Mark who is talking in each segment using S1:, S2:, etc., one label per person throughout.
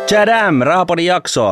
S1: Tchadam, Rahapodin jakso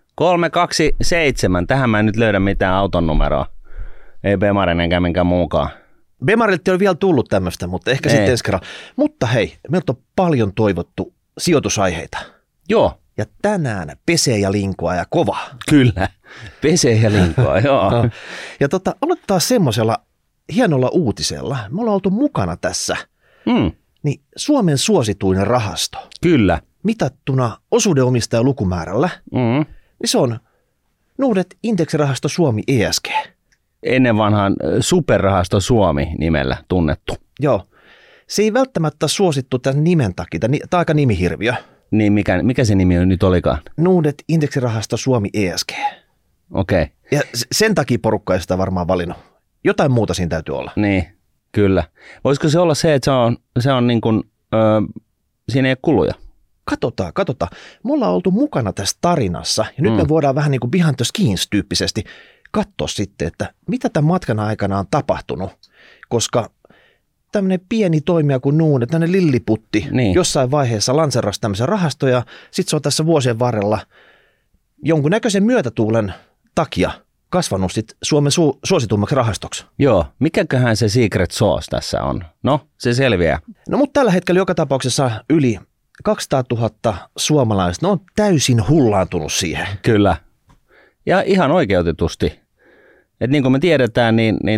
S1: 327. Tähän mä en nyt löydä mitään auton numeroa. Ei Bemarin enkä minkään muukaan.
S2: Bemarilta ei ole vielä tullut tämmöistä, mutta ehkä sitten ensi kerran. Mutta hei, meiltä on paljon toivottu sijoitusaiheita.
S1: Joo.
S2: Ja tänään pesee ja linkoa ja kova.
S1: Kyllä, pesee ja linkoa, joo.
S2: No. Ja aloittaa semmoisella hienolla uutisella. Me ollaan oltu mukana tässä. Niin Suomen suosituinen rahasto.
S1: Kyllä.
S2: Mitattuna osuudenomistajan lukumäärällä, niin se on Nordnet Indeksirahasto Suomi ESG.
S1: Ennen vanhaan Superrahasto Suomi nimellä tunnettu.
S2: Joo. Se ei välttämättä suosittu tämän nimen takia. Tämä on aika nimihirviö.
S1: Niin, mikä se nimi nyt olikaan?
S2: Nordnet Indeksirahasto Suomi ESG.
S1: Okei. Okay.
S2: Ja sen takia porukka ei sitä varmaan valinnut. Jotain muuta siinä täytyy olla.
S1: Niin, kyllä. Voisiko se olla se, että se on niin kuin, siinä ei ole kuluja?
S2: Katsotaan. Me ollaan oltu mukana tässä tarinassa ja nyt me voidaan vähän niin kuin behind the scenes -tyyppisesti katsoa sitten, että mitä tämän matkan aikana on tapahtunut, koska tämmöinen pieni toimija kuin Nordnet, tämmöinen lilliputti, jossain vaiheessa lanserasi tämmöisen rahaston ja sitten se on tässä vuosien varrella jonkunnäköisen myötätuulen takia kasvanut sitten Suomen suositummaksi rahastoksi.
S1: Joo, mikäköhän se secret sauce tässä on? No, se selviää.
S2: No, mutta tällä hetkellä joka tapauksessa yli 200 000 suomalaista, ne on täysin hullaantunut siihen.
S1: Kyllä. Ja ihan oikeutetusti. Et niin kuin me tiedetään,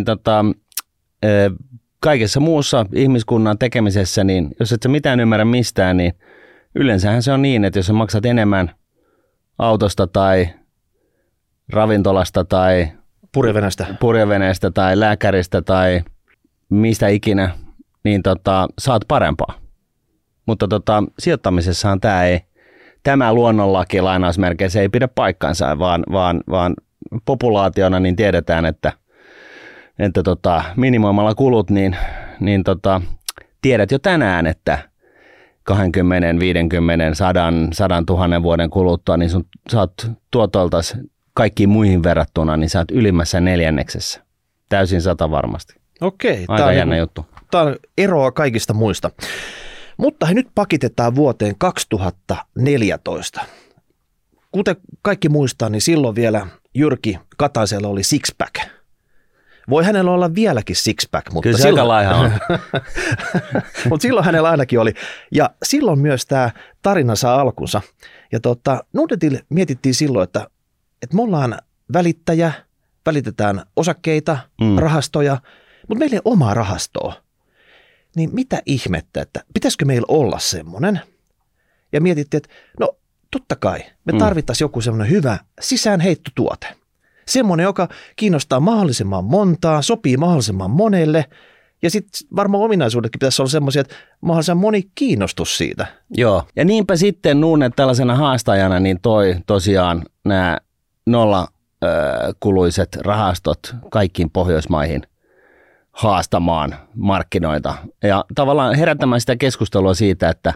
S1: kaikessa muussa ihmiskunnan tekemisessä, niin jos et sä mitään ymmärrä mistään, niin yleensähän se on niin, että jos sä maksat enemmän autosta tai ravintolasta tai purjeveneestä tai lääkäristä tai mistä ikinä, niin saat parempaa. Mutta sijoittamisessahan tämä luonnonlaki lainausmerkeissä ei pidä paikkansa, vaan populaationa niin tiedetään, että minimoimalla kulut, niin tiedät jo tänään, että 20, 50, 100 000 vuoden kuluttua, niin sä oot tuotoltas kaikkiin muihin verrattuna, niin sä oot ylimmässä neljänneksessä. Täysin 100 varmasti.
S2: Okei.
S1: Aika jännä juttu.
S2: Tämä on eroa kaikista muista. Mutta nyt pakitetaan vuoteen 2014. Kuten kaikki muistaa, niin silloin vielä Jyrki Kataisella oli six-pack. Voi hänellä olla vieläkin six-pack, mutta
S1: kyllä se aika laiha on.
S2: Mutta silloin hänellä ainakin oli. Ja silloin myös tämä tarina saa alkunsa. Ja Nordnetille mietittiin silloin, että me ollaan välittäjä, välitetään osakkeita, rahastoja, mutta meillä ei ole omaa rahastoa. Niin mitä ihmettä, että pitäisikö meillä olla semmoinen? Ja mietittiin, että no totta kai, me tarvittaisiin joku semmoinen hyvä sisäänheittotuote. Semmoinen, joka kiinnostaa mahdollisimman montaa, sopii mahdollisimman monelle. Ja sitten varmaan ominaisuudetkin pitäisi olla semmoisia, että mahdollisimman moni kiinnostus siitä.
S1: Joo, ja niinpä sitten Nordnet tällaisena haastajana niin toi tosiaan nämä nollakuluiset rahastot kaikkiin Pohjoismaihin haastamaan markkinoita ja tavallaan herättämään sitä keskustelua siitä, että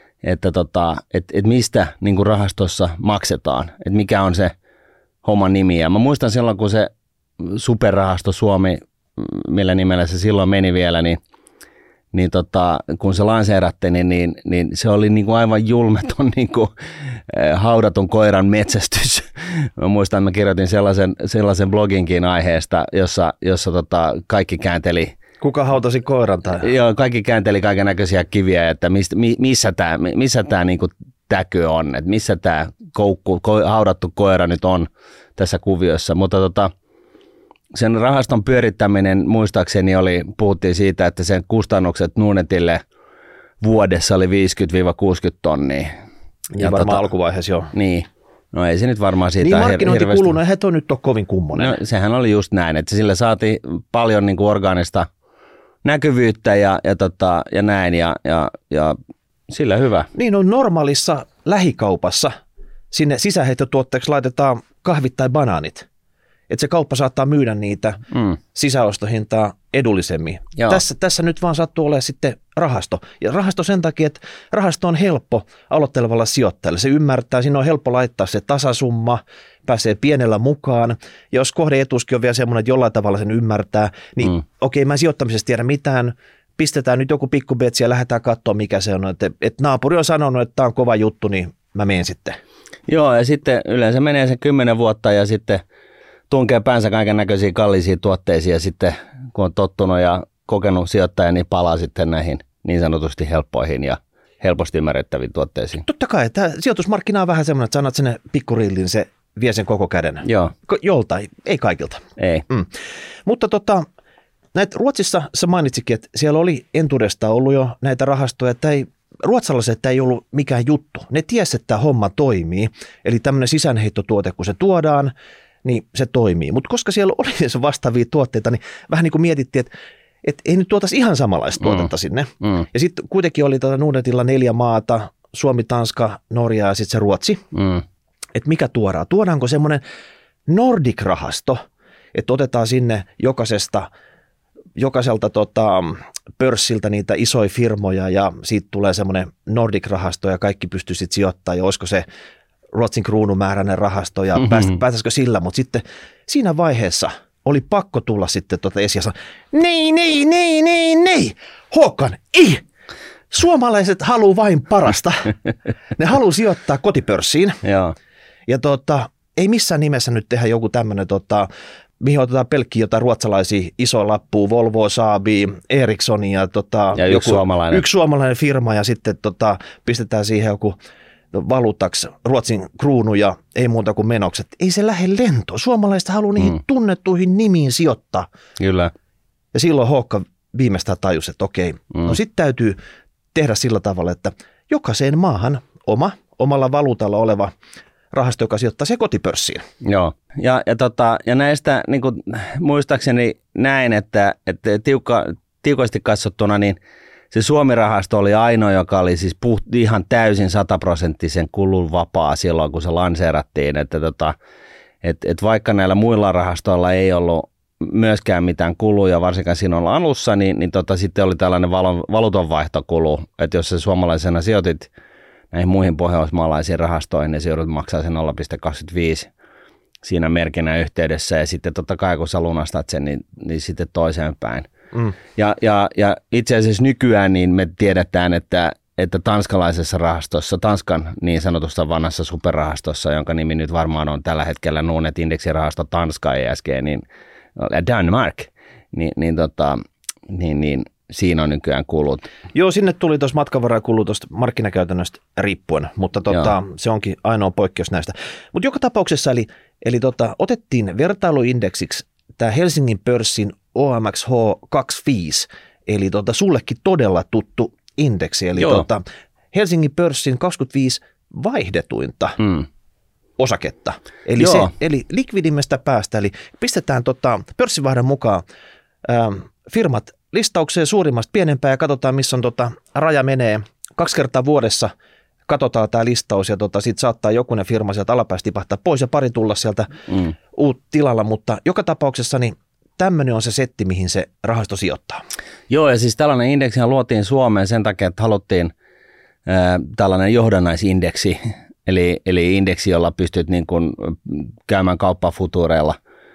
S1: mistä niin kuin rahastossa maksetaan, että mikä on se homman nimi. Ja mä muistan silloin, kun se Superrahasto Suomi, millä nimellä se silloin meni vielä, niin kun se lanseerattiin, niin se oli niin kuin aivan julmeton niin kuin haudatun koiran metsästys. Mä muistan, että mä kirjoitin sellaisen bloginkin aiheesta, jossa kaikki käänteli.
S2: Kuka hautasi koiran? Tai?
S1: Joo, kaikki käänteli kaiken näköisiä kiviä, että missä tämä niin kuin täky on, että missä tämä haudattu koira nyt on tässä kuviossa. Mutta sen rahaston pyörittäminen muistaakseni puhuttiin siitä, että sen kustannukset Nordnetille vuodessa oli 50-60 tonnia.
S2: Ja varmaan alkuvaiheessa joo.
S1: Niin. No ei se nyt varmaan siitä
S2: niin markkinointikuluna eihän tuo nyt ole kovin kummonen.
S1: No sehän oli just näin, että sillä saatiin paljon niin kuin orgaanista näkyvyyttä ja näin ja sillä hyvä.
S2: Niin on normaalissa lähikaupassa sinne sisäheittotuotteeksi laitetaan kahvit tai banaanit. Että se kauppa saattaa myydä niitä sisäostohintaa edullisemmin. Tässä nyt vaan sattuu olemaan sitten rahasto. Ja rahasto sen takia, että rahasto on helppo aloittelevalla sijoittajalle. Se ymmärtää, siinä on helppo laittaa se tasasumma, pääsee pienellä mukaan. Ja jos kohdeetuskin on vielä semmoinen, että jollain tavalla sen ymmärtää, niin okei, mä en sijoittamisesta tiedä mitään. Pistetään nyt joku pikkubetsi ja lähdetään katsoa, mikä se on. Että naapuri on sanonut, että tämä on kova juttu, niin mä menen sitten.
S1: Joo, ja sitten yleensä menee sen 10 vuotta ja sitten tunkee päänsä kaiken näköisiin kallisiin tuotteisiin ja sitten kun on tottunut ja kokenut sijoittaja, niin palaa sitten näihin niin sanotusti helppoihin ja helposti ymmärrettäviin tuotteisiin.
S2: Totta kai, tämä sijoitusmarkkina on vähän semmoinen, että sanat sinne pikkurillin, se vie sen koko käden.
S1: Joo.
S2: Joltain, ei kaikilta.
S1: Ei.
S2: Mutta näitä Ruotsissa sä mainitsikin, että siellä oli entuudestaan ollut jo näitä rahastoja, että ruotsalaiset ei ollut mikään juttu. Ne tiesi, että tämä homma toimii, eli tämmöinen sisäänheittotuote, kun se tuodaan, niin se toimii. Mutta koska siellä oli se vastaavia tuotteita, niin vähän niin kuin mietittiin, että ei nyt tuotaisi ihan samanlaista tuotetta sinne. Ja sitten kuitenkin oli Nordnetilla 4 maata, Suomi, Tanska, Norja ja sitten se Ruotsi. Että mikä tuodaan? Tuodaanko semmoinen Nordic-rahasto, että otetaan sinne jokaiselta pörssiltä niitä isoja firmoja ja siitä tulee semmoinen Nordic-rahasto ja kaikki pystyy sitten sijoittamaan ja olisiko se Ruotsin kruunumääräinen rahasto ja päätäisikö sillä, mutta sitten siinä vaiheessa oli pakko tulla sitten esiin ja sanoa, nei, Håkan, ei! Suomalaiset haluaa vain parasta. Ne haluaa sijoittaa kotipörssiin.
S1: Joo.
S2: Ja ei missään nimessä nyt tehdä joku tämmöinen, mihin otetaan pelkkiä jotain ruotsalaisia iso lappuja, Volvo, Saabi, Ericsson ja,
S1: yksi
S2: suomalainen firma ja sitten pistetään siihen joku valuutaksi Ruotsin kruunu ja ei muuta kuin menokset. Ei se lähde lentoon. Suomalaiset haluaa niihin tunnettuihin nimiin sijoittaa.
S1: Kyllä.
S2: Ja silloin Håkan viimeistään tajusi, että okei, no sitten täytyy tehdä sillä tavalla, että jokaiseen maahan omalla valuutalla oleva rahasto, joka sijoittaa se kotipörssiin.
S1: Joo, ja näistä niin kuin, muistaakseni näin, että tiukosti katsottuna, niin se Suomi-rahasto oli ainoa, joka oli siis ihan täysin 100% kulun vapaa silloin, kun se lanseerattiin, että vaikka näillä muilla rahastoilla ei ollut myöskään mitään kuluja, varsinkaan siinä alussa, niin sitten oli tällainen valuutonvaihtokulu, että jos se suomalaisena sijoitit näihin muihin pohjoismaalaisiin rahastoihin, niin se joudut maksaa sen 0,25 siinä merkinnän yhteydessä, ja sitten totta kai kun sä lunastat sen, niin sitten toiseen päin. Ja itse asiassa nykyään niin me tiedetään, että tanskalaisessa rahastossa, Tanskan niin sanotusta vanhassa superrahastossa, jonka nimi nyt varmaan on tällä hetkellä Nordnet-indeksirahasto Tanska ESG, niin Danmark, niin siinä on nykyään kulut.
S2: Joo, sinne tuli tuossa matkanvaraikulu tuosta markkinakäytännöstä riippuen, mutta se onkin ainoa poikkeus näistä. Mutta joka tapauksessa, eli otettiin vertailuindeksiksi tämä Helsingin pörssin OMXH25, eli sullekin todella tuttu indeksi, eli Helsingin pörssin 25 vaihdetuinta osaketta. Eli likvidimmästä päästä, eli pistetään pörssivaihdon mukaan firmat listaukseen suurimmasta pienempään ja katsotaan, missä on raja menee 2 kertaa vuodessa. Katsotaan tämä listaus ja sitten saattaa jokunen firma sieltä alapäästä tipahtaa pois ja pari tulla sieltä tilalla, mutta joka tapauksessa niin tämmöinen on se setti, mihin se rahasto sijoittaa.
S1: Joo, ja siis tällainen indeksi luotiin Suomeen sen takia, että haluttiin tällainen johdannaisindeksi, eli indeksi, jolla pystyt niin kuin käymään kauppaa futuureilla.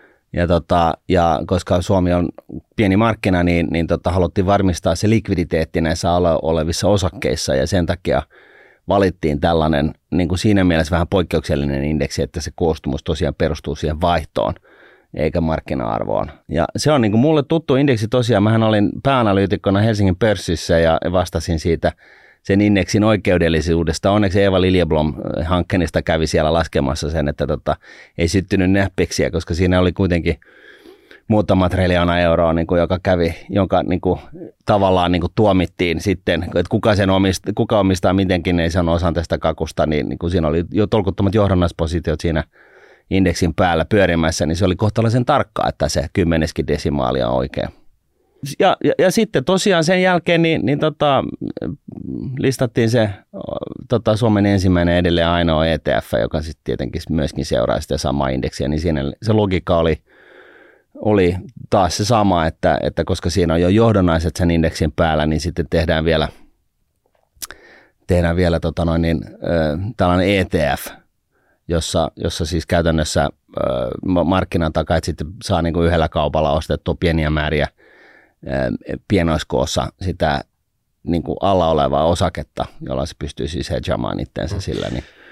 S1: Ja koska Suomi on pieni markkina, niin haluttiin varmistaa se likviditeetti näissä olevissa osakkeissa, ja sen takia valittiin tällainen niin kuin siinä mielessä vähän poikkeuksellinen indeksi, että se koostumus tosiaan perustuu siihen vaihtoon eikä markkina-arvoon. Ja se on niin kuin mulle tuttu indeksi tosiaan. Mähän olin pääanalyytikkona Helsingin pörssissä ja vastasin siitä sen indeksin oikeudellisuudesta. Onneksi Eva Liljeblom Hankenista kävi siellä laskemassa sen, että ei syttynyt näppiksiä, koska siinä oli kuitenkin muutama triljoona euroa, niin kuin, jonka niin kuin, tavallaan niin kuin tuomittiin sitten, että kuka omistaa mitenkin, ei sano osan tästä kakusta, niin kuin siinä oli jo tolkuttomat johdannaispositiot siinä indeksin päällä pyörimässä, niin se oli kohtalaisen tarkkaa, että se 10 desimaali on oikein. Ja sitten tosiaan sen jälkeen niin listattiin se Suomen ensimmäinen edelleen ainoa ETF, joka sitten tietenkin myöskin seuraa sitä samaa indeksiä, niin siinä se logiikka oli taas se sama, että koska siinä on jo johdonnaiset sen indeksin päällä, niin sitten tehdään vielä tällainen ETF, jossa siis käytännössä markkinan takaa, että sitten saa niin kuin yhdellä kaupalla ostettua pieniä määriä pienoiskoossa sitä niin kuin alla olevaa osaketta, jolla se pystyy siis hedgaamaan itseensä sillä. Niin.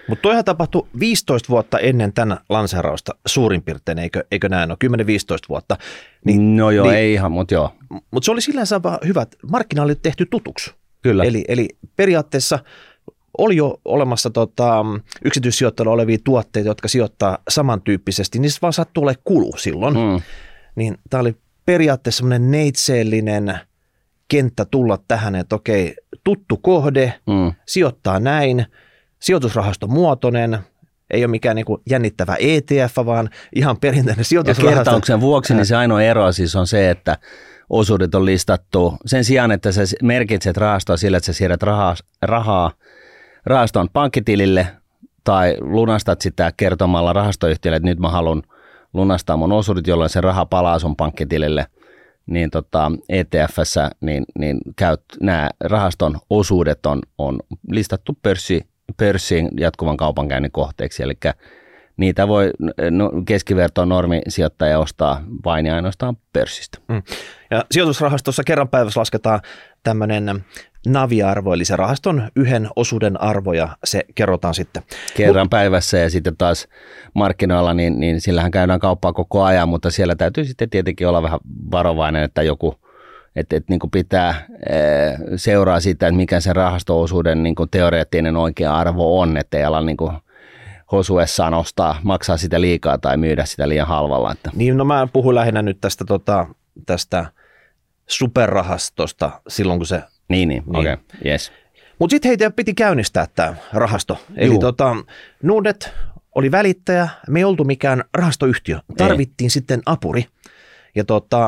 S2: Mutta toihan tapahtui 15 vuotta ennen tämän lanseerausta suurin piirtein, eikö näin ole, 10-15 vuotta.
S1: No joo, ei ihan, mutta joo.
S2: Mutta se oli sillä tavalla hyvä, että markkina oli tehty tutuksi.
S1: Kyllä.
S2: Eli periaatteessa oli jo olemassa yksityissijoittajilla olevia tuotteita, jotka sijoittaa samantyyppisesti, niissä vaan sattuu olemaan kulu silloin. Niin tämä oli periaatteessa semmoinen neitseellinen kenttä tulla tähän, että okei, tuttu kohde, sijoittaa näin, sijoitusrahastomuotoinen, ei ole mikään niin kuin jännittävä ETF, vaan ihan perinteinen sijoitusrahasto.
S1: Ja kertauksen vuoksi niin se ainoa ero siis on se, että osuudet on listattu sen sijaan, että sä merkitset rahastoa sillä, että sä siirrät rahaa rahaston pankkitilille tai lunastat sitä kertomalla rahastoyhtiölle, että nyt mä haluan lunastaa mun osuudet, jolloin se raha palaa sun pankkitilille, niin ETF:ssä niin nämä rahaston osuudet on listattu pörssiin jatkuvan kaupankäynnin kohteeksi, eli niitä voi keskivertoon normisijoittaja ostaa vain ja ainoastaan pörssistä.
S2: Ja sijoitusrahastossa kerran päivässä lasketaan tämmöinen NAV-arvo, eli se rahaston yhden osuuden arvo, ja se kerrotaan sitten.
S1: Kerran päivässä, ja sitten taas markkinoilla, niin sillähän käydään kauppaa koko ajan, mutta siellä täytyy sitten tietenkin olla vähän varovainen, että joku että niin kuin pitää seuraa sitä, että mikä sen rahasto-osuuden niin kuin teoreettinen oikea arvo on, ettei ala niin kuin hosuessaan maksaa sitä liikaa tai myydä sitä liian halvalla. Että.
S2: Niin, no mä puhun lähinnä nyt tästä superrahastosta silloin, kun se...
S1: Niin. Okei, yes.
S2: Mutta sitten heitä piti käynnistää tämä rahasto. Eli Nordnet oli välittäjä, me ei oltu mikään rahastoyhtiö, tarvittiin sitten apuri. Ja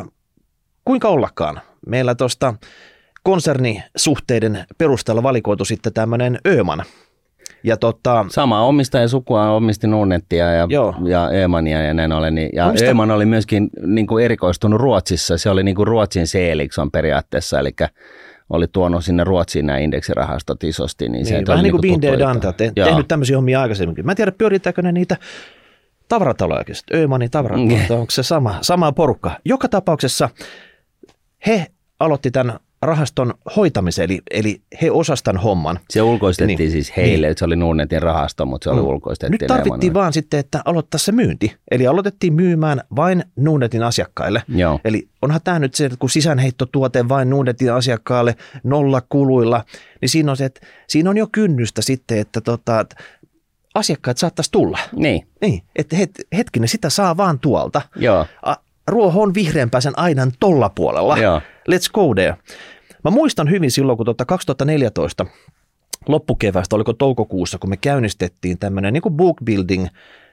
S2: kuinka ollakaan, meillä tuosta konsernisuhteiden perusteella valikoitu sitten tämmöinen Öhman. Ja
S1: sama omistaja sukua omisti Nordnetia ja Öhmania ja näin ollen. Ja Öhman oli myöskin niin kuin erikoistunut Ruotsissa. Se oli niin kuin Ruotsin Seelikson periaatteessa, eli oli tuonut sinne Ruotsiin nämä indeksirahastot isosti. Niin se
S2: vähän niin kuin Binde Dante, tehnyt tämmöisiä hommia aikaisemminkin. Mä en tiedä, pyörittääkö ne niitä tavarataloja, Öhmanin tavarataloja, onko se sama porukka. Joka tapauksessa he aloitti tämän rahaston hoitamisen, eli he osastan homman.
S1: Se ulkoistettiin siis heille, että se oli Nordnetin rahasto, mutta se oli ulkoistettiin.
S2: Nyt tarvittiin vaan sitten, että aloittaa se myynti. Eli aloitettiin myymään vain Nordnetin asiakkaille.
S1: Joo.
S2: Eli onhan tämä nyt se, että kun sisäänheittotuote vain Nordnetin asiakkaalle 0 kuluilla, niin siinä on se, että siinä on jo kynnystä sitten, että asiakkaat saattaisi tulla.
S1: Niin.
S2: Että hetkinen, sitä saa vaan tuolta.
S1: Joo.
S2: Ruoho on vihreämpää sen aidan tolla puolella.
S1: Joo.
S2: Let's go there. Mä muistan hyvin silloin, kun 2014 loppukeväästä, oliko toukokuussa, kun me käynnistettiin tämmöinen niin kuin book building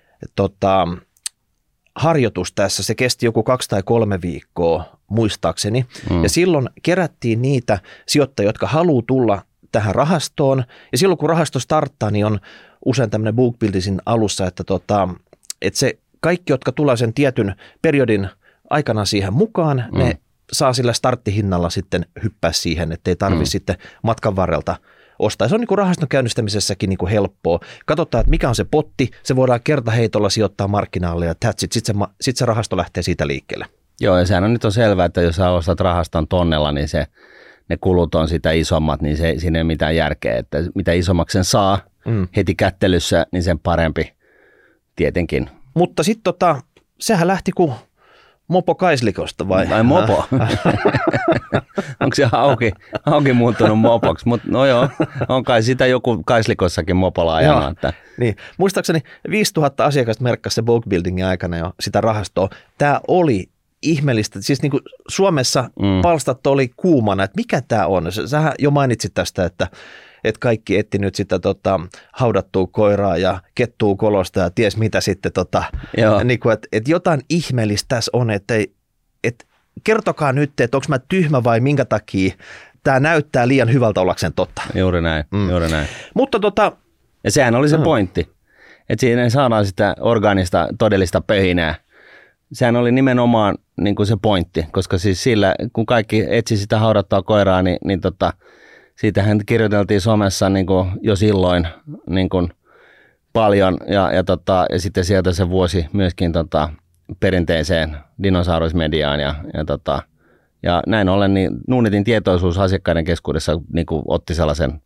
S2: harjoitus tässä. Se kesti joku 2 tai 3 viikkoa muistaakseni. Ja silloin kerättiin niitä sijoittajia, jotka haluaa tulla tähän rahastoon. Ja silloin kun rahasto starttaa, niin on usein tämmöinen book buildingin alussa, että se kaikki, jotka tulee sen tietyn periodin aikana siihen mukaan, ne saa sillä starttihinnalla sitten hyppää siihen, ettei tarvitse sitten matkan varrelta ostaa. Se on niin kuin rahaston käynnistämisessäkin niin kuin helppoa. Katsotaan, että mikä on se potti, se voidaan kertaheitolla sijoittaa markkinaalle ja that's it. Sitten se rahasto lähtee siitä liikkeelle.
S1: Joo, ja sehän on nyt selvää, että jos sä ostat rahaston tonnella, niin ne kulut on sitä isommat, niin siinä ei ole mitään järkeä. Että mitä isommaksi sen saa heti kättelyssä, niin sen parempi tietenkin.
S2: Mutta sitten sehän lähti kuin mopo Kaislikosta vai
S1: mopo? Onko se hauki muuttunut mopoksi? No joo, on kai sitä joku Kaislikossakin mopolla ajanut.
S2: Niin. Muistaakseni 5000 asiakasta merkkasi se book buildingin aikana jo sitä rahastoa. Tämä oli ihmeellistä. Siis niin kuin Suomessa palstat oli kuumana, että mikä tämä on. Sähän jo mainitsit tästä, että kaikki etti nyt sitä haudattua koiraa ja kettua kolosta ja ties mitä sitten. Niin kuin, että jotain ihmeellistä tässä on, että kertokaa nyt, että onko mä tyhmä vai minkä takia tämä näyttää liian hyvältä ollakseen totta.
S1: Juuri näin.
S2: Mutta
S1: ja sehän oli se pointti, että siinä saadaan sitä orgaanista todellista pöhinää. Sehän oli nimenomaan niin kuin se pointti, koska siis sillä, kun kaikki etsi sitä haudattua koiraa, niin siitähän kirjoiteltiin somessa niin kuin jo silloin niin kuin paljon ja sitten sieltä se vuosi myöskin perinteiseen dinosaurusmediaan ja näin ollen niin Nordnetin tietoisuus asiakkaiden keskuudessa niin kuin otti sellaisen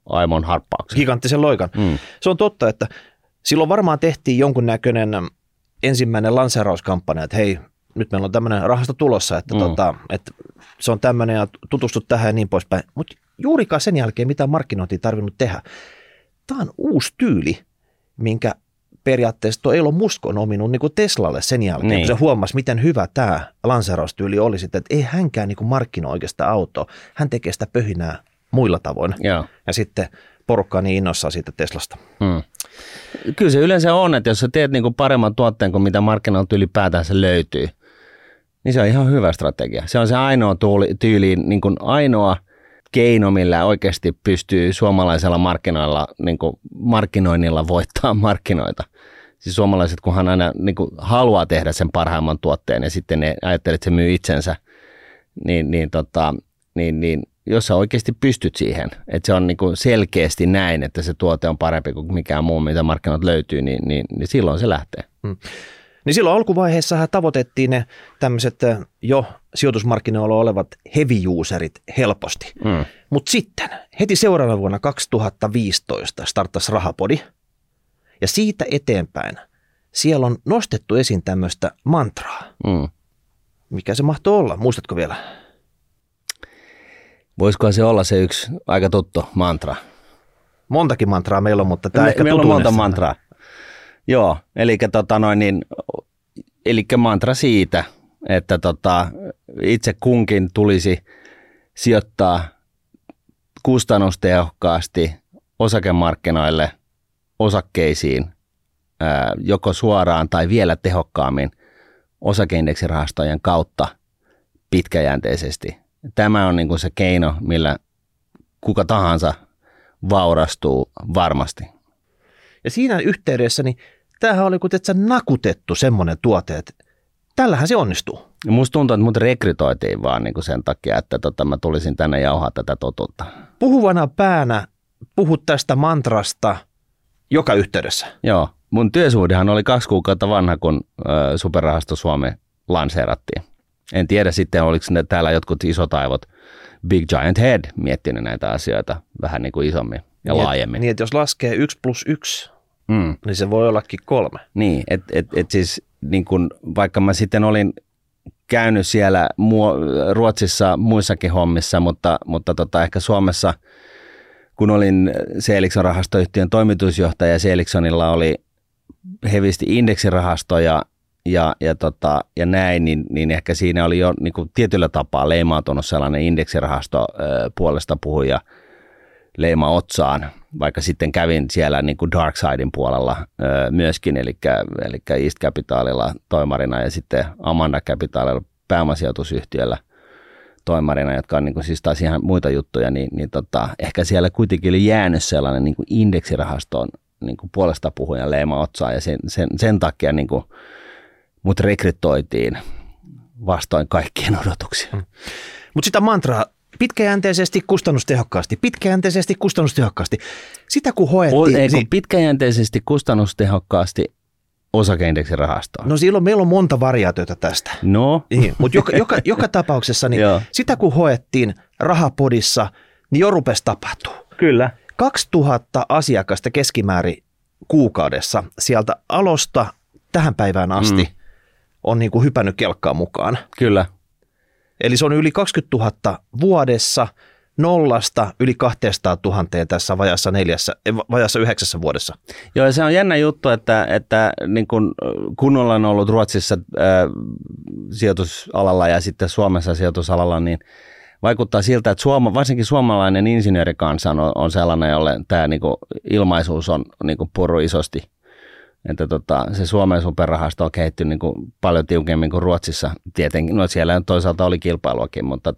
S1: aimon harppauksen.
S2: Giganttisen loikan. Se on totta, että silloin varmaan tehtiin jonkunnäköinen ensimmäinen lanseerauskampanja, että hei, nyt meillä on tämmöinen rahasto tulossa, että, että se on tämmöinen ja tutustu tähän ja niin poispäin. Mutta juurikaan sen jälkeen mitään markkinointia tarvinnut tehdä. Tämä on uusi tyyli, minkä periaatteessa tuo Elon Musk on ominut niin kuin Teslalle sen jälkeen, kun se huomasi, miten hyvä tämä lanseeraustyyli oli sitten, että ei hänkään niin kuin markkinoi oikeastaan autoa. Hän tekee sitä pöhinää muilla tavoin. Ja sitten porukka on niin innoissaan siitä Teslasta.
S1: Kyllä se yleensä on, että jos sä teet niin kuin paremman tuotteen kuin mitä markkinoilta ylipäätään se löytyy, niin se on ihan hyvä strategia. Se on se ainoa tyyli, niin kuin ainoa keino, millä oikeasti pystyy suomalaisella markkinoinnilla voittaa markkinoita. Siis suomalaiset, kunhan aina niin kuin haluaa tehdä sen parhaimman tuotteen ja sitten ne ajattelee, että se myy itsensä, niin jos sä oikeasti pystyt siihen, että se on niin kuin selkeästi näin, että se tuote on parempi kuin mikään muu, mitä markkinoilta löytyy, niin silloin se lähtee.
S2: Niin silloin alkuvaiheessa tavoitettiin ne tämmöiset jo sijoitusmarkkinoilla olevat heavy userit helposti. Mutta sitten heti seuraavana vuonna 2015 starttasi Rahapodi ja siitä eteenpäin siellä on nostettu esiin tämmöistä mantraa. Mikä se mahtoi olla? Muistatko vielä?
S1: Voisikohan se olla se yksi aika tuttu mantra?
S2: Montakin mantraa meillä on, mutta tämä ehkä
S1: meillä on monta mantraa. Joo, eli mantra siitä, että itse kunkin tulisi sijoittaa kustannustehokkaasti osakemarkkinoille, osakkeisiin, joko suoraan tai vielä tehokkaammin osakeindeksirahastojen kautta pitkäjänteisesti. Tämä on niin kuin se keino, millä kuka tahansa vaurastuu varmasti.
S2: Ja siinä yhteydessä, niin tämähän oli kun nakutettu semmoinen tuote, että tällähän se onnistuu.
S1: Ja musta tuntuu, että mut rekrytoitiin vaan niin kuin sen takia, että mä tulisin tänne jauhaa tätä totuutta.
S2: Puhuvana päänä puhut tästä mantrasta joka yhteydessä.
S1: Joo, mun työsuhdehan oli 2 kuukautta vanha, kun Superrahasto Suomi lanseerattiin. En tiedä sitten, oliko ne täällä jotkut isot aivot, Big Giant Head, miettinyt näitä asioita vähän niin kuin isommin ja laajemmin.
S2: Niin, että jos laskee 1+1, niin se voi ollakin 3.
S1: Niin, että siis niin kun, vaikka mä sitten olin käynyt siellä Ruotsissa muissakin hommissa, mutta ehkä Suomessa, kun olin Seelikson-rahastoyhtiön toimitusjohtaja, Seeliksonilla oli hevisti indeksirahastoja ja näin, niin ehkä siinä oli jo niin kuin tietyllä tapaa leimautunut sellainen indeksirahasto puolesta puhuja leima otsaan, vaikka sitten kävin siellä niin kuin Darksidein puolella myöskin, eli East Capitalilla toimarina ja sitten Amanda Capitalilla pääomasijoitusyhtiöllä toimarina, jotka on niin kuin siis taas ihan muita juttuja, niin ehkä siellä kuitenkin oli jäänyt sellainen niin kuin indeksirahaston niin kuin puolesta puhujan leima otsaan ja sen takia niin kuin mut rekrytoitiin vastoin kaikkien odotuksia.
S2: Mutta sitä mantraa pitkäjänteisesti, kustannustehokkaasti. Sitä kun hoettiin...
S1: Pitkäjänteisesti, kustannustehokkaasti osakeindeksirahastoa.
S2: No silloin meillä on monta variaatiota tästä.
S1: No.
S2: Niin, mutta joka tapauksessa niin sitä kun hoettiin Rahapodissa, niin jo rupesi tapahtuu.
S1: Kyllä.
S2: 2000 asiakasta keskimäärin kuukaudessa sieltä alosta tähän päivään asti on niin kuin hypännyt kelkkaan mukaan.
S1: Kyllä.
S2: Eli se on yli 20 000 vuodessa, 0 yli 200 000 tässä vajassa 9 vuodessa.
S1: Joo, ja se on jännä juttu, että niin kun ollaan ollut Ruotsissa sijoitusalalla ja sitten Suomessa sijoitusalalla, niin vaikuttaa siltä, että varsinkin suomalainen insinöörikansa on sellainen, jolle tämä niin kuin ilmaisuus on niin kuin purru isosti. Että se Suomen superrahasto on kehittynyt niin kuin paljon tiukemmin kuin Ruotsissa tietenkin. No siellä toisaalta oli kilpailuakin, mutta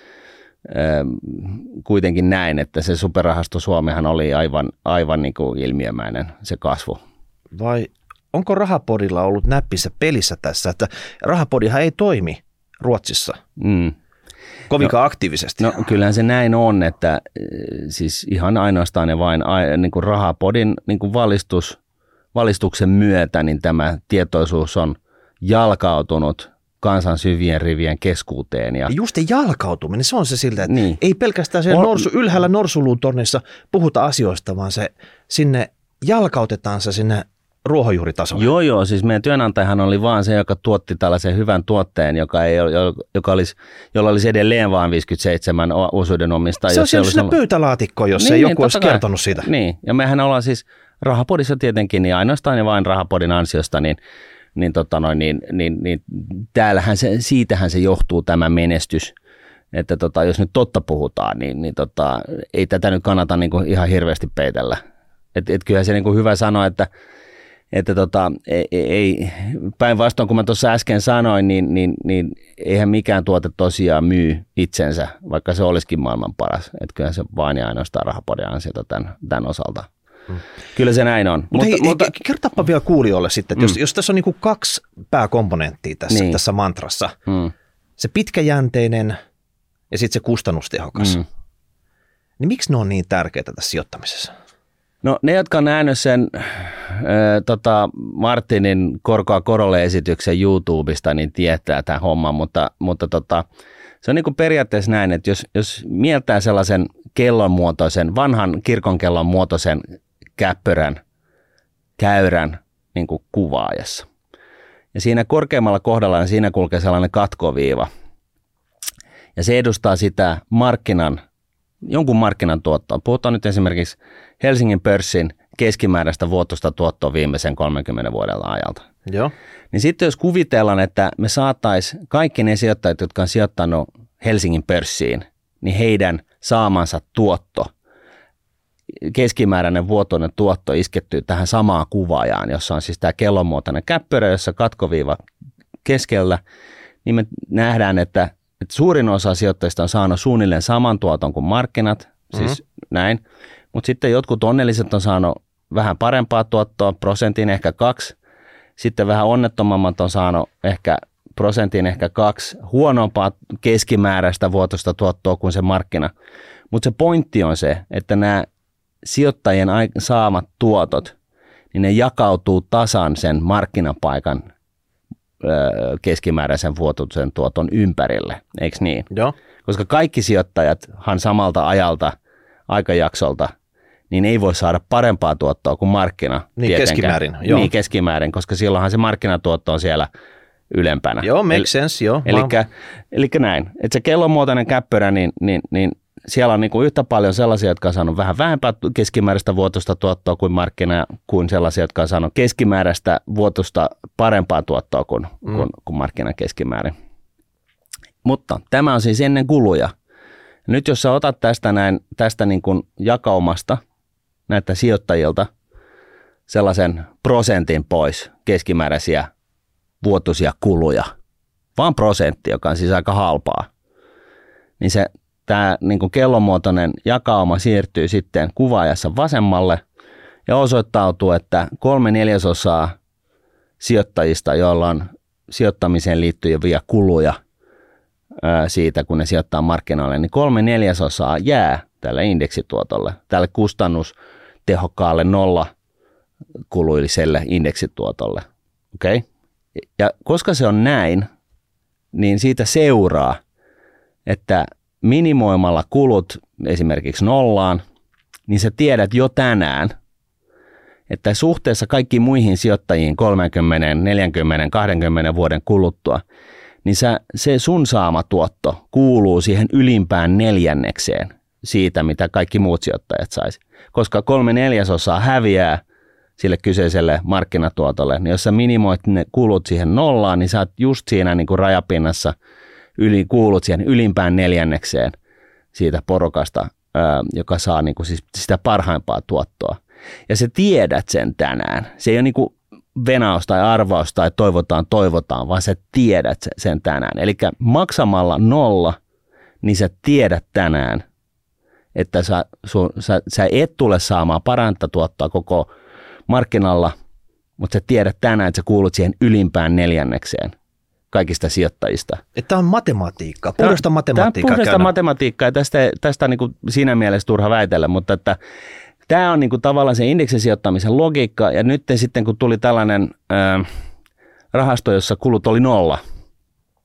S1: kuitenkin näin, että se superrahasto Suomihan oli aivan niin kuin ilmiömäinen se kasvu.
S2: Vai onko Rahapodilla ollut näppissä pelissä tässä, että Rahapodihan ei toimi Ruotsissa kovinkaan aktiivisesti?
S1: No kyllähän se näin on, että siis ihan ainoastaan ja vain niin kuin Rahapodin niin kuin valistuksen myötä niin tämä tietoisuus on jalkautunut kansan syvien rivien keskuuteen. Ja
S2: just jalkautuminen, se on se siltä, että
S1: niin.
S2: ei pelkästään se ylhäällä norsuluutornissa puhuta asioista, vaan se sinne jalkautetaan se sinne ruohonjuuritasolle.
S1: Joo, siis meidän työnantajahan oli vaan se, joka tuotti tällaisen hyvän tuotteen, jolla olisi edelleen vaan 57 osuuden omistajaa.
S2: Se on siellä sinne pöytälaatikkoon, jos ei joku olisi kertonut siitä.
S1: Niin, ja mehän ollaan siis Rahapodissa tietenkin, niin ainoastaan ja vain Rahapodin ansiosta, niin täällähän siitähän se johtuu tämä menestys. Että jos nyt totta puhutaan, niin ei tätä nyt kannata niin kuin ihan hirveästi peitellä. Et kyllähän se niin kuin hyvä sanoa, että ei, päinvastoin kun mä tuossa äsken sanoin, niin eihän mikään tuote tosiaan myy itsensä, vaikka se olisikin maailman paras. Että kyllähän se vain ja ainoastaan Rahapodin ansiota tämän osalta. Kyllä se näin on.
S2: Mutta kertaappa vielä kuulijoille sitten, että jos tässä on niin kuin 2 pääkomponenttia tässä mantrassa, se pitkäjänteinen ja sitten se kustannustehokas, niin miksi ne on niin tärkeitä tässä sijoittamisessa?
S1: No ne, jotka on nähnyt sen Martinin korkoa korolle -esityksen YouTubesta, niin tietää tämän homman, mutta se on niin kuin periaatteessa näin, että jos mieltää sellaisen kellonmuotoisen, vanhan kirkonkellon muotoisen käyrän niin kuin kuvaajassa. Ja siinä korkeammalla kohdalla niin siinä kulkee sellainen katkoviiva. Ja se edustaa sitä jonkun markkinan tuottoa. Puhutaan nyt esimerkiksi Helsingin pörssin keskimääräistä vuotuista tuottoa viimeisen 30 vuoden ajalta.
S2: Joo.
S1: Niin sitten jos kuvitellaan, että me saataisiin kaikki ne sijoittajat, jotka on sijoittanut Helsingin pörssiin, niin heidän saamansa tuotto, keskimääräinen vuotuinen tuotto iskettyy tähän samaan kuvaajaan, jossa on siis tämä kellonmuotoinen käppyrä, jossa katkoviiva keskellä, niin me nähdään, että suurin osa sijoittajista on saanut suunnilleen saman tuoton kuin markkinat, siis näin, mutta sitten jotkut onnelliset on saanut vähän parempaa tuottoa, prosentin ehkä 2, sitten vähän onnettomammat on saanut ehkä prosentin ehkä 2 huonompaa keskimääräistä vuotuista tuottoa kuin se markkina. Mutta se pointti on se, että nämä sijoittajien saamat tuotot, niin ne jakautuu tasan sen markkinapaikan keskimääräisen vuotuisen tuoton ympärille, eikö niin?
S2: Joo.
S1: Koska kaikki sijoittajathan samalta aikajaksolta, niin ei voi saada parempaa tuottoa kuin markkina.
S2: Niin keskimäärin.
S1: Joo. Niin keskimäärin, koska silloinhan se markkinatuotto on siellä ylempänä.
S2: Joo, make sense, joo.
S1: Eli näin, että se kellonmuotoinen käppyrä, niin siellä on niinku yhtä paljon sellaisia, jotka on saanut vähän vähempää keskimääräistä vuotuista tuottoa kuin markkina, kuin sellaisia, jotka on saanut keskimääräistä vuotuista parempaa tuottoa kuin markkina keskimäärin. Mutta tämä on siis ennen kuluja. Nyt jos sä otat tästä niin kuin jakaumasta näitä sijoittajilta sellaisen prosentin pois keskimääräisiä vuotuisia kuluja, vaan prosentti, joka on siis aika halpaa, niin tämä niin kuin kellonmuotoinen jakauma siirtyy sitten kuvaajassa vasemmalle ja osoittautuu, että 3/4 sijoittajista, joilla on sijoittamiseen liittyviä kuluja siitä, kun ne sijoittaa markkinoille, niin 3/4 jää tälle indeksituotolle, tälle kustannustehokkaalle nollakuluilliselle indeksituotolle. Okay? Ja koska se on näin, niin siitä seuraa, että minimoimalla kulut esimerkiksi nollaan, niin sä tiedät jo tänään, että suhteessa kaikkiin muihin sijoittajiin 30, 40, 20 vuoden kuluttua, niin se sun saama tuotto kuuluu siihen ylimpään 4/4 siitä, mitä kaikki muut sijoittajat saisi. Koska 3/4 häviää sille kyseiselle markkinatuotolle, niin jos sä minimoit ne kulut siihen nollaan, niin sä oot just siinä niin kuin rajapinnassa, kuulut siihen ylimpään 4/4 siitä porukasta, joka saa niin kuin siis sitä parhaimpaa tuottoa. Ja sä tiedät sen tänään. Se ei ole niin kuin venaus tai arvaus tai toivotaan, vaan sä tiedät sen tänään. Eli maksamalla 0, niin sä tiedät tänään, että sä et tule saamaan paranta tuottoa koko markkinalla, mutta sä tiedät tänään, että sä kuulut siihen ylimpään 4/4 kaikista sijoittajista.
S2: Tämä on matematiikkaa, puhdasta matematiikkaa.
S1: Tämä on puhdasta matematiikkaa ja tästä on niin kuin siinä mielessä turha väitellä, mutta että tämä on niin kuin tavallaan se indeksisijoittamisen logiikka ja nyt sitten kun tuli tällainen rahasto, jossa kulut oli 0,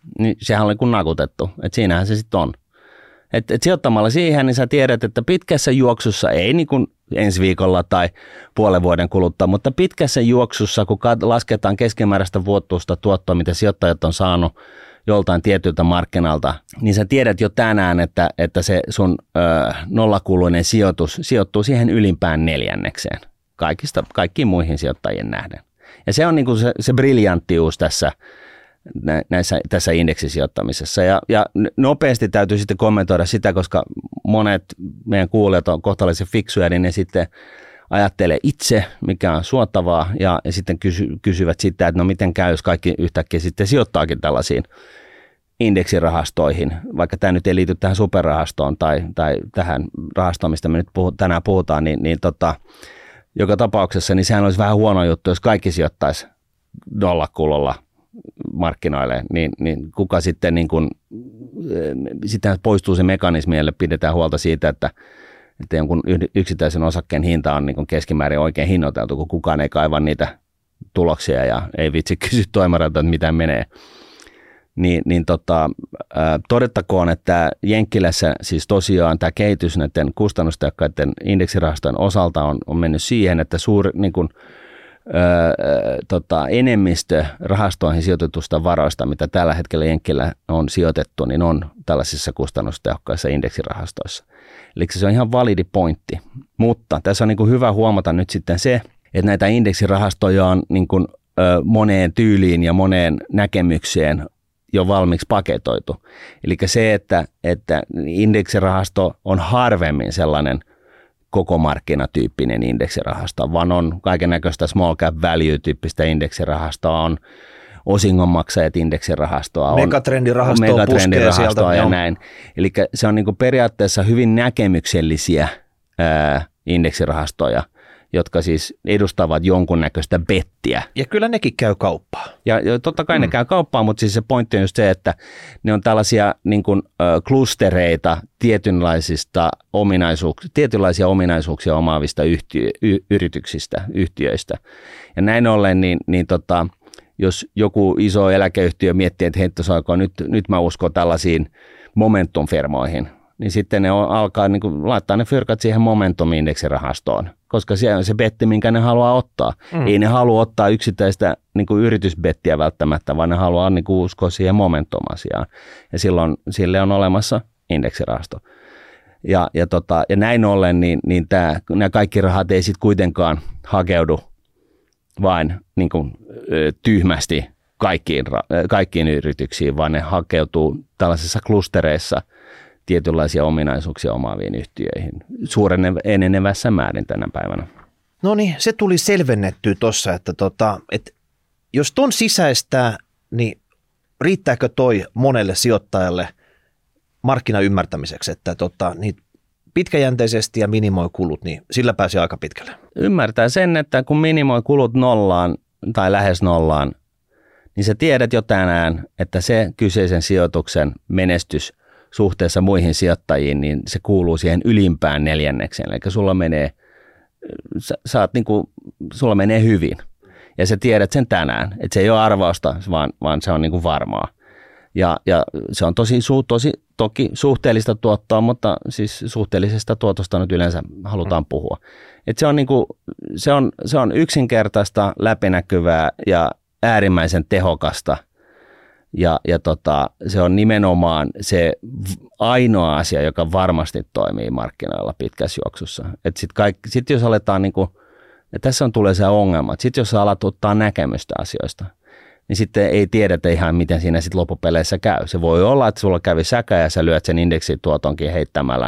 S1: niin sehän oli kuin nakutettu, että siinähän se sitten on. Et sijoittamalla siihen, niin sä tiedät, että pitkässä juoksussa, ei niin kuin ensi viikolla tai puolen vuoden kuluttua, mutta pitkässä juoksussa, kun lasketaan keskimääräistä vuotuista tuottoa, mitä sijoittajat on saanut joltain tietyltä markkinalta, niin sä tiedät jo tänään, että se sun nollakuluinen sijoitus sijoittuu siihen ylimpään neljännekseen kaikkiin muihin sijoittajien nähden. Ja se on niin kuin se briljanttius tässä indeksisijoittamisessa. Ja nopeasti täytyy sitten kommentoida sitä, koska monet meidän kuulijat on kohtalaisen fiksuja, niin ne sitten ajattelee itse, mikä on suotavaa, ja sitten kysyvät sitä, että no miten käy, jos kaikki yhtäkkiä sitten sijoittaakin tällaisiin indeksirahastoihin, vaikka tämä nyt ei liity tähän superrahastoon tai tähän rahastoon, mistä me nyt tänään puhutaan, niin joka tapauksessa niin sehän olisi vähän huono juttu, jos kaikki sijoittaisi nollakululla markkinoille, niin kuka sitten niin kuin, sitten poistuu se mekanismi, jolle pidetään huolta siitä, että jonkun yksittäisen osakkeen hinta on niin kuin keskimäärin oikein hinnoiteltu, kun kukaan ei kaiva niitä tuloksia ja ei vitsi kysy toimarilta, että mitä menee. Todettakoon, että Jenkkilässä siis tosiaan tämä kehitys näiden kustannustehokkaiden indeksirahastojen osalta on mennyt siihen, että enemmistö rahastoihin sijoitetusta varoista, mitä tällä hetkellä Jenkkilä on sijoitettu, niin on tällaisissa kustannustehokkaissa indeksirahastoissa. Eli se on ihan validi pointti, mutta tässä on niin kuin hyvä huomata nyt sitten se, että näitä indeksirahastoja on niin kuin, moneen tyyliin ja moneen näkemykseen jo valmiiksi paketoitu. Eli se, että indeksirahasto on harvemmin sellainen koko markkinatyyppinen indeksirahasto, vaan on kaikennäköistä small cap value-tyyppistä indeksirahastoa, on osingonmaksajat indeksirahastoa,
S2: megatrendirahastoa
S1: ja näin. Eli se on niin kuin periaatteessa hyvin näkemyksellisiä indeksirahastoja, jotka siis edustavat jonkunnäköistä bettiä.
S2: Ja kyllä nekin käy kauppaa.
S1: Ja totta kai ne käy kauppaa, mutta siis se pointti on just se, että ne on tällaisia niin kuin, klustereita tietynlaisia ominaisuuksia omaavista yrityöistä. Ja näin ollen, jos joku iso eläkeyhtiö miettii, että nyt mä uskon tällaisiin momentum-firmoihin, niin sitten ne alkaa niin kuin, laittaa ne fyrkat siihen momentum-indeksirahastoon, koska se on se betti, minkä ne haluaa ottaa. Ei ne halua ottaa yksittäistä niin kuin yritysbettiä välttämättä, vaan ne haluaa niin kuin, uskoa siihen momentum-asiaan. Ja silloin sille on olemassa indeksirahasto. Ja näin ollen, niin nämä kaikki rahat ei sitten kuitenkaan hakeudu vain niin kuin, tyhmästi kaikkiin yrityksiin, vaan ne hakeutuu tällaisissa klustereissa tietynlaisia ominaisuuksia omaaviin yhtiöihin enenevässä määrin tänä päivänä.
S2: No niin, se tuli selvennettyä tuossa, että jos ton sisäistää, niin riittääkö toi monelle sijoittajalle markkinan ymmärtämiseksi, että niin pitkäjänteisesti ja minimoi kulut, niin sillä pääsee aika pitkälle.
S1: Ymmärtää sen, että kun minimoi kulut nollaan tai lähes nollaan, niin sä tiedät jo tänään, että se kyseisen sijoituksen menestys suhteessa muihin sijoittajiin, niin se kuuluu siihen ylimpään neljännekseen. Eli sulla menee hyvin. Ja sä tiedät sen tänään, että se ei ole arvausta, vaan se on niin kuin varmaa. Ja se on toki suhteellista tuottoa, mutta siis suhteellisesta tuotosta nyt yleensä halutaan puhua. Et se on yksinkertaista, läpinäkyvää ja äärimmäisen tehokasta. Ja se on nimenomaan se ainoa asia, joka varmasti toimii markkinoilla pitkässä juoksussa. Sitten jos aletaan, ja tässä tulee se ongelma, että sitten jos sä alat ottaa näkemystä asioista, niin sitten ei tiedetä ihan, miten siinä sitten loppupeleissä käy. Se voi olla, että sulla kävi säkä ja sä lyöt sen indeksituotonkin heittämällä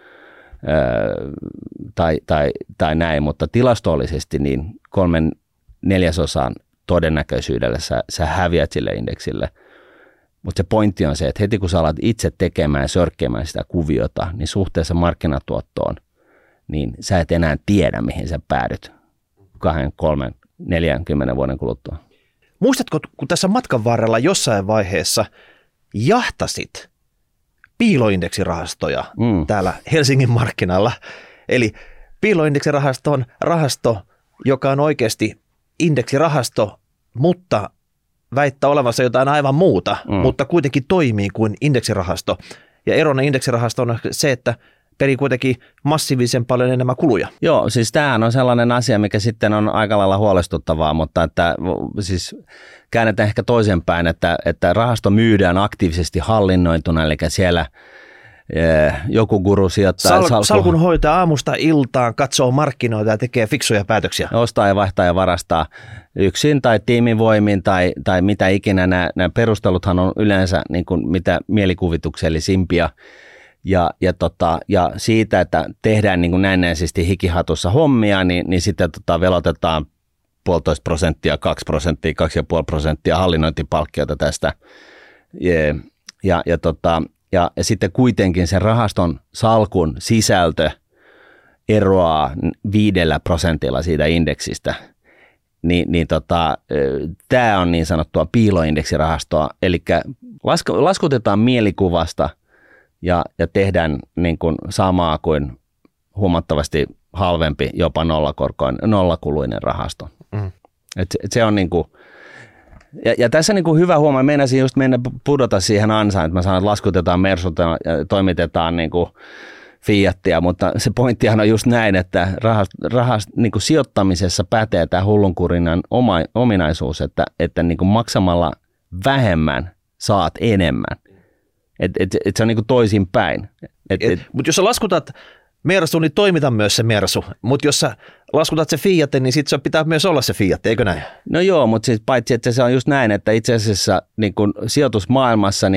S1: tai näin, mutta tilastollisesti niin 3/4 todennäköisyydellä sä häviät sille indeksille. Mutta se pointti on se, että heti kun sä alat itse tekemään ja sörkkemään sitä kuviota, niin suhteessa markkinatuottoon, niin sä et enää tiedä, mihin sä päädyt 2, 3, 40 vuoden kuluttua.
S2: Muistatko, kun tässä matkan varrella jossain vaiheessa jahtasit piiloindeksirahastoja täällä Helsingin markkinalla? Eli piiloindeksirahasto on rahasto, joka on oikeasti indeksirahasto, mutta väittää olevansa jotain aivan muuta, mutta kuitenkin toimii kuin indeksirahasto. Ja erona indeksirahasto on se, että perii kuitenkin massiivisen paljon enemmän kuluja.
S1: Joo, siis tämähän on sellainen asia, mikä sitten on aika lailla huolestuttavaa, mutta että siis käännetään ehkä toisenpäin, että rahasto myydään aktiivisesti hallinnointuna, eli siellä joku guru sijoittaa.
S2: Salkun hoitaa aamusta iltaan, katsoo markkinoita ja tekee fiksuja päätöksiä.
S1: Ostaa ja vaihtaa ja varastaa yksin tai tiimivoimin tai mitä ikinä. Nämä perusteluthan on yleensä niin kuin mitä mielikuvituksellisimpia. Ja siitä, että tehdään niin kuin näennäisesti hikihatussa hommia, niin sitten velotetaan 1,5%, 2%, 2,5% hallinnointipalkkiota tästä. Ja sitten kuitenkin sen rahaston salkun sisältö eroaa 5% siitä indeksistä. Tämä on niin sanottua piiloindeksirahastoa, eli laskutetaan mielikuvasta ja tehdään niin kuin samaa kuin huomattavasti halvempi, jopa nollakuluinen rahasto. Se on niin kuin, ja tässä niin kuin hyvä huomio, meinasin just mennä pudota siihen ansaan, että mä sanon, että laskutetaan Mersulta ja toimitetaan niin kuin Fiatia, mutta se pointtihan on just näin, että niin kuin sijoittamisessa pätee tämä hullunkurinen ominaisuus, että niin kuin maksamalla vähemmän saat enemmän. Se on niin kuin toisinpäin.
S2: Mutta jos sä laskutat Mersu, niin toimita myös se Mersu. Mutta jos sä laskutat se Fiat, niin sitten se pitää myös olla se Fiat, eikö näin?
S1: No joo, mutta siis paitsi, että se on just näin, että itse asiassa niin kun sijoitusmaailmassa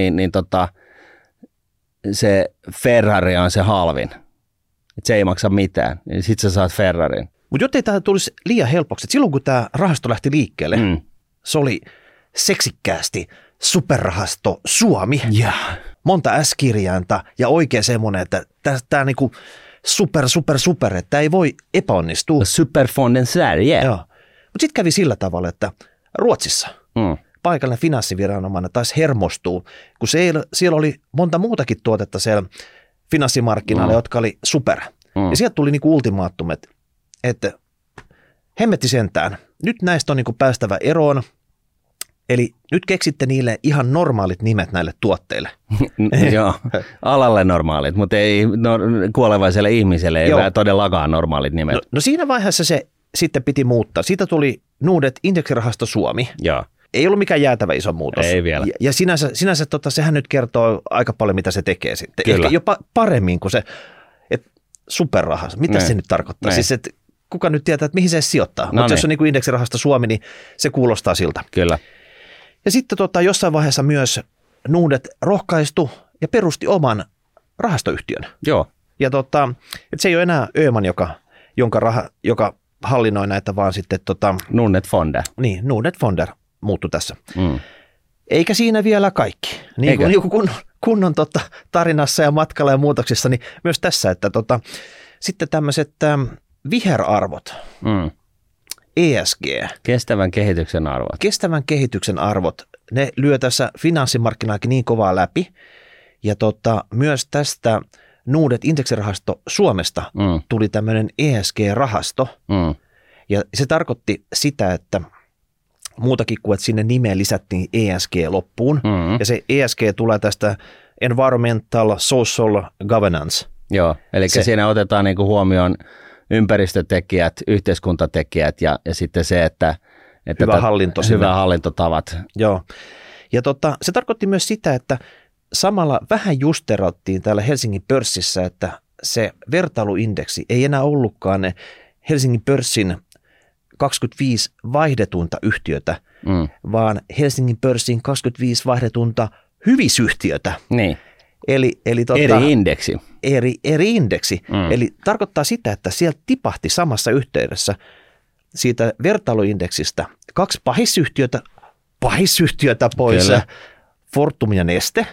S1: se Ferrari on se halvin. Et se ei maksa mitään. Sitten sä saat Ferrarin.
S2: Mutta jottei tämä tulisi liian helpoksi, että silloin kun tämä rahasto lähti liikkeelle, se oli seksikkäästi Superrahasto Suomi.
S1: Yeah.
S2: Monta S-kirjainta ja oikein semmoinen, että tämä niinku super, että tämä ei voi epäonnistua.
S1: Superfonden Sverige.
S2: Joo. Mutta sitten kävi sillä tavalla, että Ruotsissa paikallinen finanssiviranomainen taisi hermostua, kun siellä oli monta muutakin tuotetta siellä finanssimarkkinoilla, jotka oli super. Ja sieltä tuli niinku ultimaattumit, että hemmetti sentään. Nyt näistä on niinku päästävä eroon. Eli nyt keksitte niille ihan normaalit nimet näille tuotteille.
S1: Joo, alalle normaalit, mutta ei kuolevaiselle ihmiselle ei todellakaan normaalit nimet.
S2: No siinä vaiheessa se sitten piti muuttaa. Siitä tuli Nordnet Indeksirahasto Suomi.
S1: Joo.
S2: Ei ollut mikään jäätävä iso muutos.
S1: Ei vielä.
S2: Ja sinänsä sehän nyt kertoo aika paljon, mitä se tekee sitten.
S1: Kyllä.
S2: Ehkä jopa paremmin kuin se, että superrahasto. Mitä se nyt tarkoittaa? Siis, että kuka nyt tietää, että mihin se sijoittaa? Mutta jos on niin kuin Indeksirahasto Suomi, niin se kuulostaa siltä.
S1: Kyllä.
S2: Ja sitten joka vaiheessa myös Nordnet rohkaistui ja perusti oman rahastoyhtiön.
S1: Joo.
S2: Ja että se ei ole enää Öhman, joka hallinnoi näitä, vaan sitten
S1: Nordnet Fonder.
S2: Niin, Nordnet Fonder muuttui tässä. Eikä siinä vielä kaikki. Niin kuin kunnon tarinassa ja matkalla ja muutoksissa, niin myös tässä, että sitten tämmöiset viherarvot, ESG.
S1: Kestävän kehityksen arvot.
S2: Kestävän kehityksen arvot, ne lyö tässä finanssimarkkinaakin niin kovaa läpi. Ja myös tästä Nordnet Indeksirahasto Suomesta tuli tämmöinen ESG-rahasto. Ja se tarkoitti sitä, että muutakin kuin, että sinne nimeen lisättiin ESG loppuun. Ja se ESG tulee tästä Environmental Social Governance.
S1: Joo, eli siinä otetaan niinku huomioon ympäristötekijät, yhteiskuntatekijät ja sitten se, että hyvä hallintotavat.
S2: Joo, ja se tarkoitti myös sitä, että samalla vähän justerattiin täällä Helsingin pörssissä, että se vertailuindeksi ei enää ollutkaan ne Helsingin pörssin 25 vaihdetunta yhtiötä, vaan Helsingin pörssin 25 vaihdetunta hyvisyhtiötä.
S1: Niin.
S2: Eli
S1: eri indeksi.
S2: Eri indeksi. Eli tarkoittaa sitä, että sieltä tipahti samassa yhteydessä siitä vertailuindeksistä 2 pahisyhtiötä pois. Kyllä. Fortum ja Neste.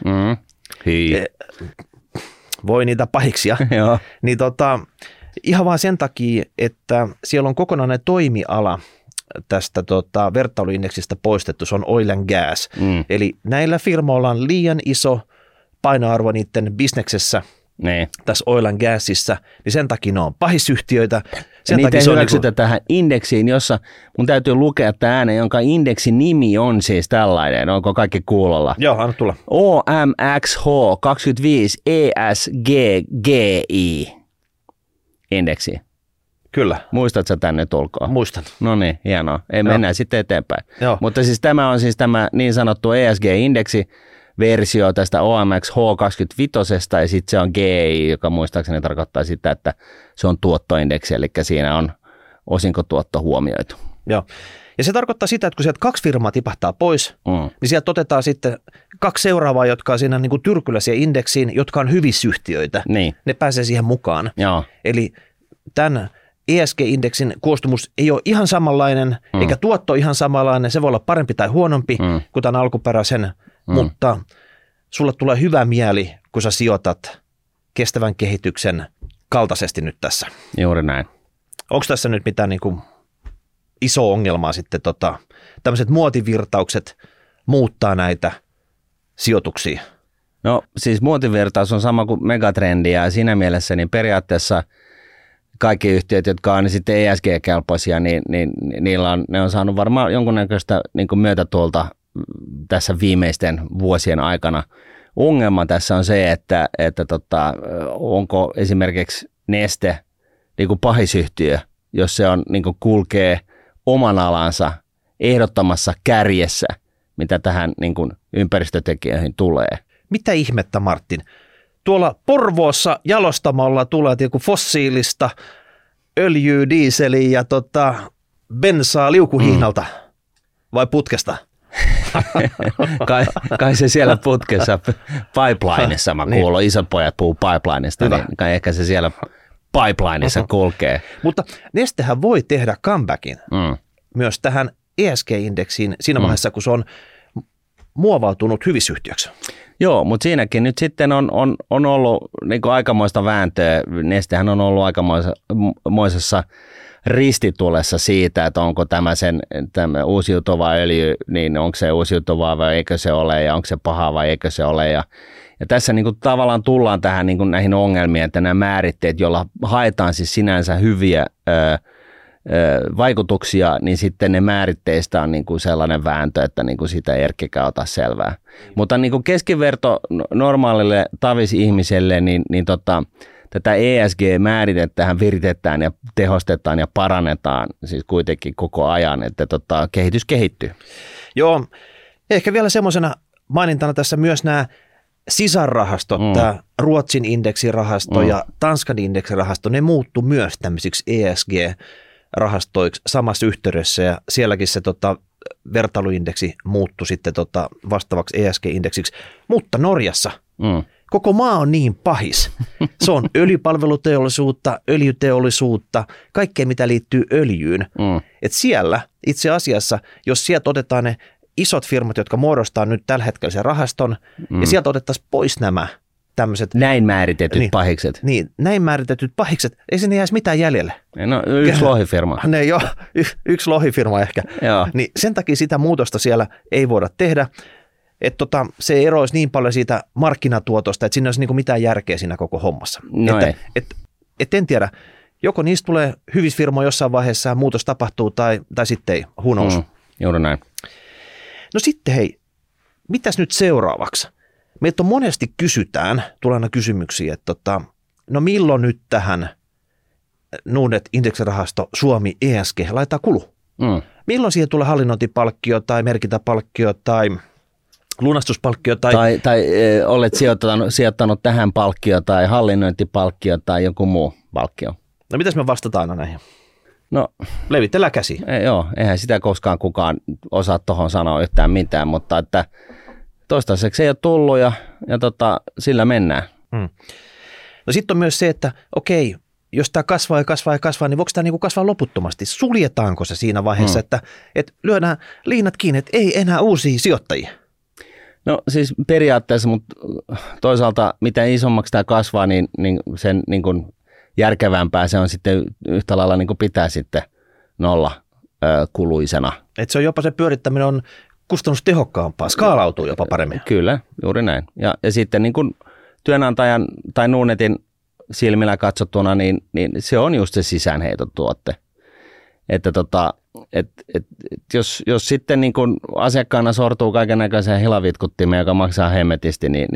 S2: Voi niitä pahiksia.
S1: Joo.
S2: Niin ihan vaan sen takia, että siellä on kokonainen toimiala tästä vertailuindeksistä poistettu, se on oil and gas. Eli näillä firmoilla on liian iso painoarvo niiden bisneksessä, tässä oil and gasissa, niin sen takia ne on pahisyhtiöitä.
S1: Ja niitä ei hyväksytä tähän indeksiin, jossa mun täytyy lukea tämä ääne, jonka indeksin nimi on siis tällainen. Onko kaikki kuulolla?
S2: Joo, anna tulla.
S1: OMXH 25 ESGGI indeksi.
S2: Kyllä.
S1: Muistatko tänne ulkoa?
S2: Muistan.
S1: No niin, hienoa. Ei mennään sitten eteenpäin.
S2: Joo.
S1: Mutta siis tämä on siis tämä niin sanottu ESG-indeksi, versio tästä OMX H25 ja sitten se on GI, joka muistaakseni tarkoittaa sitä, että se on tuottoindeksi, eli siinä on osinkotuotto huomioitu.
S2: Joo. Ja se tarkoittaa sitä, että kun sieltä 2 firmaa tipahtaa pois, niin sieltä otetaan sitten 2 seuraavaa, jotka on siinä niin kuin tyrkyllä siihen indeksiin, jotka on hyvisyhtiöitä.
S1: Niin.
S2: Ne pääsee siihen mukaan.
S1: Joo.
S2: Eli tämän ESG-indeksin koostumus ei ole ihan samanlainen, eikä tuotto ihan samanlainen. Se voi olla parempi tai huonompi kuin tämän alkuperäisen, mutta sulle tulee hyvä mieli, kun sä sijoitat kestävän kehityksen kaltaisesti nyt tässä.
S1: Juuri näin.
S2: Onko tässä nyt mitään niin kuin iso ongelmaa sitten, tämmöiset muotivirtaukset muuttaa näitä sijoituksia?
S1: No siis muotivirtaus on sama kuin megatrendi ja siinä mielessä niin periaatteessa kaikki yhtiöt, jotka on sitten ESG-kelpoisia, niin ne on saanut varmaan jonkunnäköistä niin kuin myötätuolta tässä viimeisten vuosien aikana. Ongelma tässä on se, että onko esimerkiksi Neste niin kuin pahisyhtiö, jos se on, niin kuin kulkee oman alansa ehdottomassa kärjessä, mitä tähän niin kuin ympäristötekijöihin tulee.
S2: Mitä ihmettä, Martin? Tuolla Porvoossa jalostamolla tulee joku fossiilista öljyä, diiseliä ja bensaa liukuhihnalta vai putkesta?
S1: kai se siellä putkessa pipelineissa, mä kuulun, isot pojat puhuu pipelineista, niin kai ehkä se siellä pipelineissa kulkee.
S2: Mutta Nestehän voi tehdä comebackin myös tähän ESG-indeksiin siinä vaiheessa, kun se on muovautunut hyvisyhtiöksi.
S1: Joo, mutta siinäkin nyt sitten on ollut niin kuin aikamoista vääntöä. Nestehän on ollut aikamoisessa ristitulessa siitä, että onko tämä uusiutuva öljy, niin onko se uusiutuvaa vai eikö se ole, ja onko se pahaa vai eikö se ole. Ja tässä niin kuin tavallaan tullaan tähän niin kuin näihin ongelmiin, että nämä määritteet, joilla haetaan siis sinänsä hyviä vaikutuksia, niin sitten ne määritteistä on niin kuin sellainen vääntö, että niin kuin sitä ei erkkikään ota selvää. Mutta niin kuin keskiverto normaalille tavis-ihmiselle, niin tätä ESG-määritettähän viritetään ja tehostetaan ja parannetaan siis kuitenkin koko ajan, että kehitys kehittyy.
S2: Joo, ehkä vielä semmoisena mainintana tässä myös nämä sisarrahastot, tämä Ruotsin indeksirahasto ja Tanskan indeksirahasto, ne muuttu myös tämmöisiksi ESG-rahastoiksi samassa yhteydessä ja sielläkin se vertailuindeksi muuttui sitten vastaavaksi ESG-indeksiksi, mutta Norjassa koko maa on niin pahis. Se on öljypalveluteollisuutta, öljyteollisuutta, kaikkea mitä liittyy öljyyn. Et siellä itse asiassa, jos sieltä otetaan ne isot firmat, jotka muodostaa nyt tällä hetkellä sen rahaston, ja sieltä otettaisiin pois nämä tämmöiset
S1: näin määritetyt pahikset.
S2: Niin, näin määritetyt pahikset. Ei sinne jäisi mitään jäljelle.
S1: No yksi lohifirma.
S2: Yksi lohifirma ehkä.
S1: Joo.
S2: Niin sen takia sitä muutosta siellä ei voida tehdä. Että se eroisi niin paljon siitä markkinatuotosta, että siinä olisi niinku mitään järkeä siinä koko hommassa.
S1: No
S2: et en tiedä, joko niistä tulee hyvisfirmoja jossain vaiheessa, muutos tapahtuu tai sitten ei, who knows.
S1: Juuri näin.
S2: No sitten hei, mitäs nyt seuraavaksi? Meiltä monesti kysytään, tulee aina kysymyksiä, että no milloin nyt tähän Nordnet indeksirahasto Suomi ESG laittaa kulu? Milloin siihen tulee hallinnointipalkkio tai merkintäpalkkio tai lunastuspalkkio?
S1: Tai olet sijoittanut tähän palkkio tai hallinnointipalkkio tai joku muu palkkio.
S2: No mitäs me vastataan aina näihin?
S1: No,
S2: levitellään käsi.
S1: Joo, eihän sitä koskaan kukaan osaa tuohon sanoa yhtään mitään, mutta että toistaiseksi ei ole tullut ja sillä mennään.
S2: No sitten on myös se, että okei, jos tämä kasvaa ja kasvaa ja kasvaa, niin voiko tämä niinku kasvaa loputtomasti? Suljetaanko se siinä vaiheessa, että lyödään liinat kiinni, että ei enää uusia sijoittajia?
S1: No siis periaatteessa, mutta toisaalta mitä isommaksi tämä kasvaa, niin sen niin kuin järkevämpää se on sitten yhtä lailla niin kuin pitää sitten nolla kuluisena.
S2: Että se on jopa se pyörittäminen on kustannustehokkaampaa, skaalautuu jopa paremmin.
S1: Kyllä, juuri näin. Ja sitten niin kuin työnantajan tai Nordnetin silmillä katsottuna, niin se on just se sisäänheitotuotte. Että jos sitten niin kun asiakkaana sortuu kaiken näköiseen hilavitkuttimeen, joka maksaa hemmetisti, niin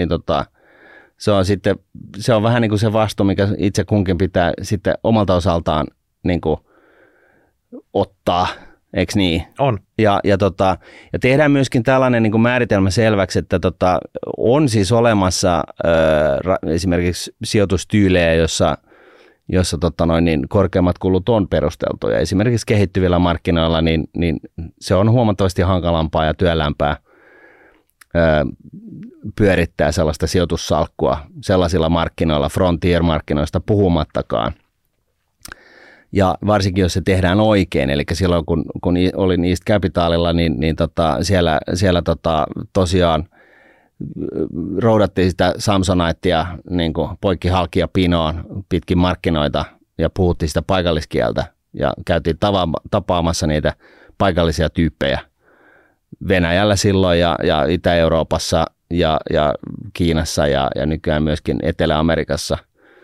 S1: se on vähän niin kuin se vastuu, mikä itse kunkin pitää sitten omalta osaltaan niin kuin ottaa, eikö niin?
S2: On.
S1: Ja tehdään myöskin tällainen niin kuin määritelmä selväksi, että on siis olemassa esimerkiksi sijoitustyylejä, jossa korkeammat kulut on perusteltuja. Esimerkiksi kehittyvillä markkinoilla niin se on huomattavasti hankalampaa ja työlämpää pyörittää sellaista sijoitussalkkua sellaisilla markkinoilla, frontier-markkinoista puhumattakaan. Ja varsinkin, jos se tehdään oikein, eli silloin kun olin East Capitalilla, niin siellä tosiaan roudattiin sitä Samsonitea niin kuin poikki halki ja pinoon pitkin markkinoita ja puhuttiin sitä paikalliskieltä ja käytiin tapaamassa niitä paikallisia tyyppejä Venäjällä silloin ja Itä-Euroopassa ja Kiinassa ja nykyään myöskin Etelä-Amerikassa.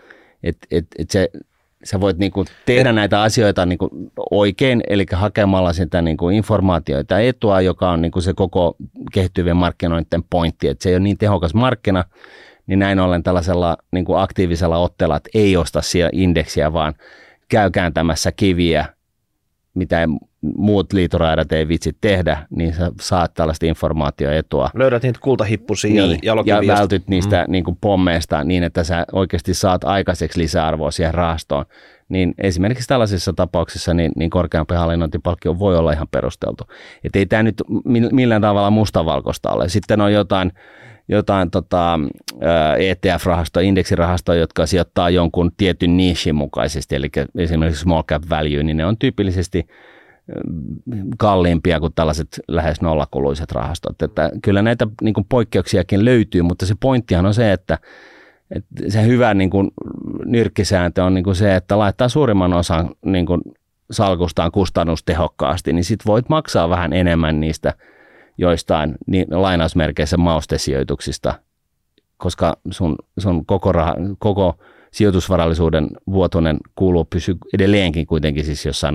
S1: Sä voit niinku tehdä näitä asioita niinku oikein, eli hakemalla sitä niinku informaatioita etua, joka on niinku se koko kehittyvien markkinoiden pointti, että se ei ole niin tehokas markkina, niin näin ollen tällaisella niinku aktiivisella otteella, että ei osta siellä indeksiä, vaan käy kääntämässä kiviä, mitä muut liitoraidat ei vitsi tehdä, niin sä saat tällaista informaatioetua.
S2: Löydät niitä kultahippusia
S1: niin, ja vältyt niistä niin kuin pommeista niin, että sä oikeasti saat aikaiseksi lisäarvoa siihen rahastoon. Niin esimerkiksi tällaisissa tapauksissa niin korkeampi hallinnointipalkkio voi olla ihan perusteltu. Että ei tämä nyt millään tavalla mustavalkoista ole. Sitten on jotain ETF-rahastoja, indeksirahastoja, jotka sijoittaa jonkun tietyn nishin mukaisesti, eli esimerkiksi small cap value, niin ne on tyypillisesti kalliimpia kuin tällaiset lähes nollakuluiset rahastot. Että kyllä näitä niin kuin poikkeuksiakin löytyy, mutta se pointtihan on se, että se hyvä niin kuin nyrkkisääntö on niin kuin se, että laittaa suurimman osan niin kuin salkustaan kustannustehokkaasti, niin sit voit maksaa vähän enemmän niistä joistain lainausmerkeissä maustesijoituksista, koska sun koko sijoitusvarallisuuden vuotuinen kulu pysyy edelleenkin kuitenkin siis jossain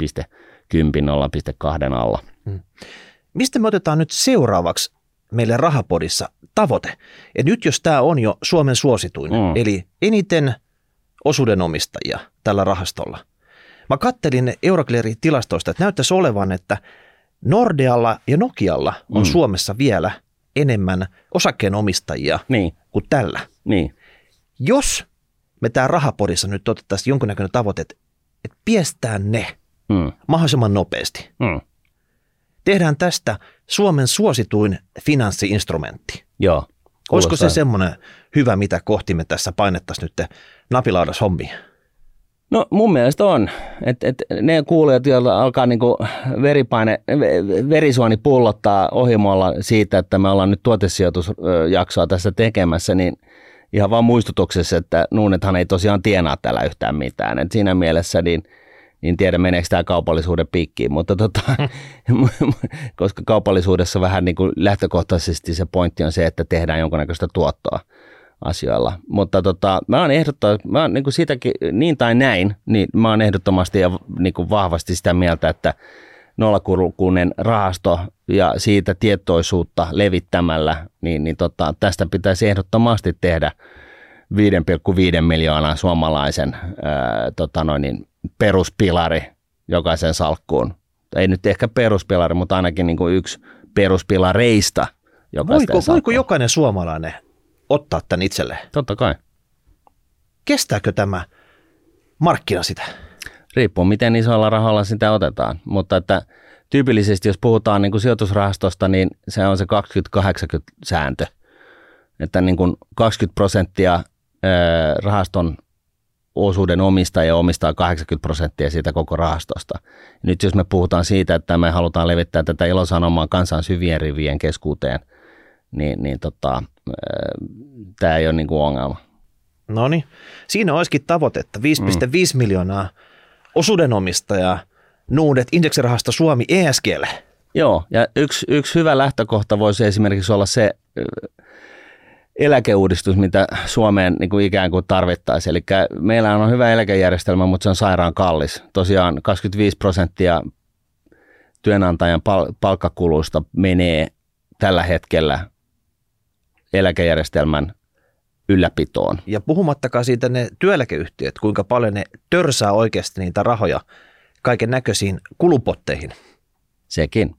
S1: 0,10-0,2 alla.
S2: Mistä me otetaan nyt seuraavaksi meille Rahapodissa tavoite? Et nyt jos tämä on jo Suomen suosituin, eli eniten osuudenomistajia tällä rahastolla. Mä kattelin Euroclearin tilastoista, että näyttäisi olevan, että Nordealla ja Nokialla on Suomessa vielä enemmän osakkeenomistajia kuin tällä.
S1: Niin.
S2: Jos me tää Rahapodissa nyt otettaisiin jonkunnäköinen tavoite, että piestään ne mahdollisimman nopeasti. Tehdään tästä Suomen suosituin finanssi-instrumentti.
S1: Joo.
S2: Olisiko se semmoinen hyvä, mitä kohti me tässä painettaisiin nyt napilaudas hommia?
S1: No mun mielestä on. Ne kuulijat, joilla alkaa niinku verisuoni pullottaa ohimolla siitä, että me ollaan nyt tuotesijoitusjaksoa tässä tekemässä, niin ihan vaan muistutuksessa, että Nuunethan ei tosiaan tienaa täällä yhtään mitään. Et siinä mielessä niin tiedä meneekö tämä kaupallisuuden piikkiin, mutta koska kaupallisuudessa vähän niin kuin lähtökohtaisesti se pointti on se, että tehdään jonkunnäköistä tuottoa asioilla. Mutta mä oon niin kuin siitäkin niin tai näin, niin mä oon ehdottomasti ja niin kuin vahvasti sitä mieltä, että nollakuluinen rahasto ja siitä tietoisuutta levittämällä, niin tästä pitäisi ehdottomasti tehdä 5,5 miljoonaa suomalaisen peruspilari jokaisen salkkuun. Ei nyt ehkä peruspilari, mutta ainakin niin kuin yksi peruspilareista jokaisen salkkuun.
S2: Voiko jokainen suomalainen ottaa tämän itselleen?
S1: Totta kai.
S2: Kestääkö tämä markkina sitä?
S1: Riippuu, miten isolla rahalla sitä otetaan, mutta että tyypillisesti, jos puhutaan niin kuin sijoitusrahastosta, niin se on se 20-80-sääntö, että niin kuin 20% rahaston osuuden omistaja omistaa 80% siitä koko rahastosta. Nyt jos me puhutaan siitä, että me halutaan levittää tätä ilosanomaa kansan syvien rivien keskuuteen, niin tämä ei ole niin kuin ongelma.
S2: No niin, siinä olisikin tavoitetta 5,5 miljoonaa osuudenomistajaa, Nordnet, indeksirahasto Suomi ESG:lle.
S1: Joo, ja yksi hyvä lähtökohta voisi esimerkiksi olla se, eläkeuudistus, mitä Suomeen niin kuin ikään kuin tarvittaisiin. Eli meillä on hyvä eläkejärjestelmä, mutta se on sairaan kallis. Tosiaan 25% työnantajan palkkakuluista menee tällä hetkellä eläkejärjestelmän ylläpitoon.
S2: Ja puhumattakaan siitä ne työeläkeyhtiöt, kuinka paljon ne törsää oikeasti niitä rahoja kaiken näköisiin kulupotteihin.
S1: Sekin.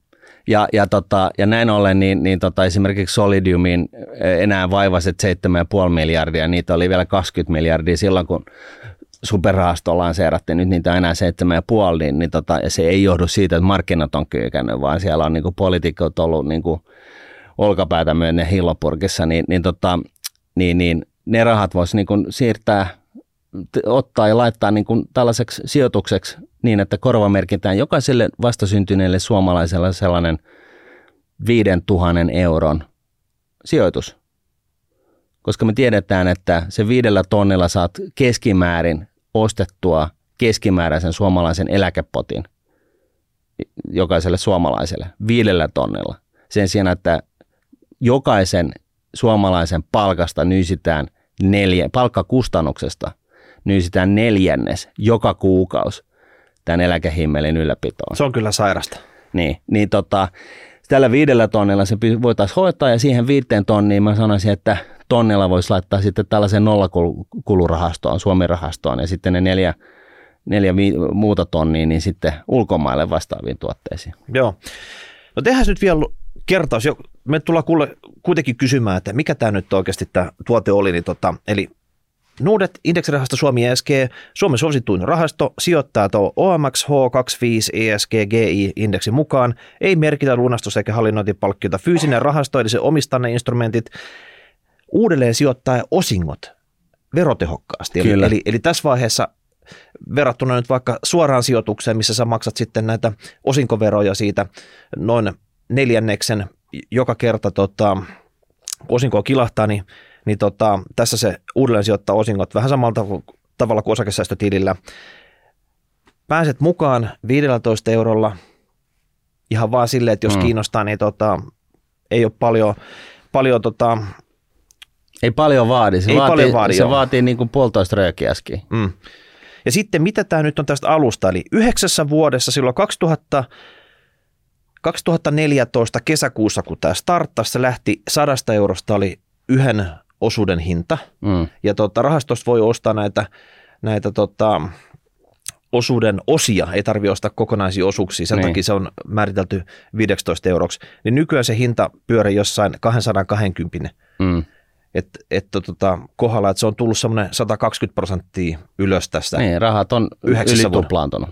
S1: Ja näin ollen esimerkiksi Solidiumin enää vaivaiset 7,5 miljardia, niitä oli vielä 20 miljardia silloin, kun superrahasto lanseerattiin, nyt niitä on enää 7,5, ja se ei johdu siitä, että markkinat on kyykännyt, vaan siellä on poliitikot ollut olkapäätä myönnen hillopurkissa, niin ne rahat voisi siirtää, ottaa ja laittaa tällaiseksi sijoitukseksi niin, että korvamerkitään jokaiselle vastasyntyneelle suomalaiselle sellainen 5 000 euron sijoitus. Koska me tiedetään, että se 5 000 saat keskimäärin ostettua keskimääräisen suomalaisen eläkepotin jokaiselle suomalaiselle 5 000. Sen sijaan, että jokaisen suomalaisen palkasta nyysitään palkkakustannuksesta nyysitään 1/4 joka kuukausi tämän eläkehimmelin ylläpitoon.
S2: Se on kyllä sairasta.
S1: Niin tällä 5 000 se voitaisiin hoitaa, ja siihen 5 000 mä sanoisin, että 1 000 voisi laittaa sitten tällaiseen nollakulurahastoon, Suomi-rahastoon, ja sitten ne 4 muuta tonnia niin sitten ulkomaille vastaaviin tuotteisiin.
S2: Joo. No tehdään nyt vielä kertaus. Me tullaan kuitenkin kysymään, että mikä tämä nyt oikeasti tämä tuote oli. Eli Nordet indeksirahasto Suomi ESG, Suomen suosituin rahasto, sijoittaa tuo OMX H25 ESG GI-indeksin mukaan, ei merkitä lunastus- eikä hallinnointipalkkiota. Fyysinen rahasto, eli se omistaa ne instrumentit, uudelleen sijoittaa osingot verotehokkaasti. Eli tässä vaiheessa verrattuna nyt vaikka suoraan sijoitukseen, missä sä maksat sitten näitä osinkoveroja siitä noin 1/4 joka kerta osinkoa kilahtaa, niin tässä se uudelleen sijoittaa osingot vähän samalla tavalla kuin osakesäästötilillä. Pääset mukaan 15 eurolla ihan vaan silleen, että jos kiinnostaa, niin ei ole paljon
S1: ei paljon vaadi. Se vaatii niin kuin 1,5 röökiäskin.
S2: Ja sitten mitä tämä nyt on tästä alusta, eli 9 vuodessa silloin 2014 kesäkuussa, kun tämä starttasi, se lähti 100 eurosta, oli 1 osuuden hinta. Ja rahastosta voi ostaa näitä osuuden osia, ei tarvitse ostaa kokonaisia osuuksia, sen takia se on määritelty 15 euroksi. Niin nykyään se hinta pyörii jossain 220. Kohdalla, että se on tullut semmoinen 120% ylös tästä.
S1: Niin, rahat on ylituplaantunut.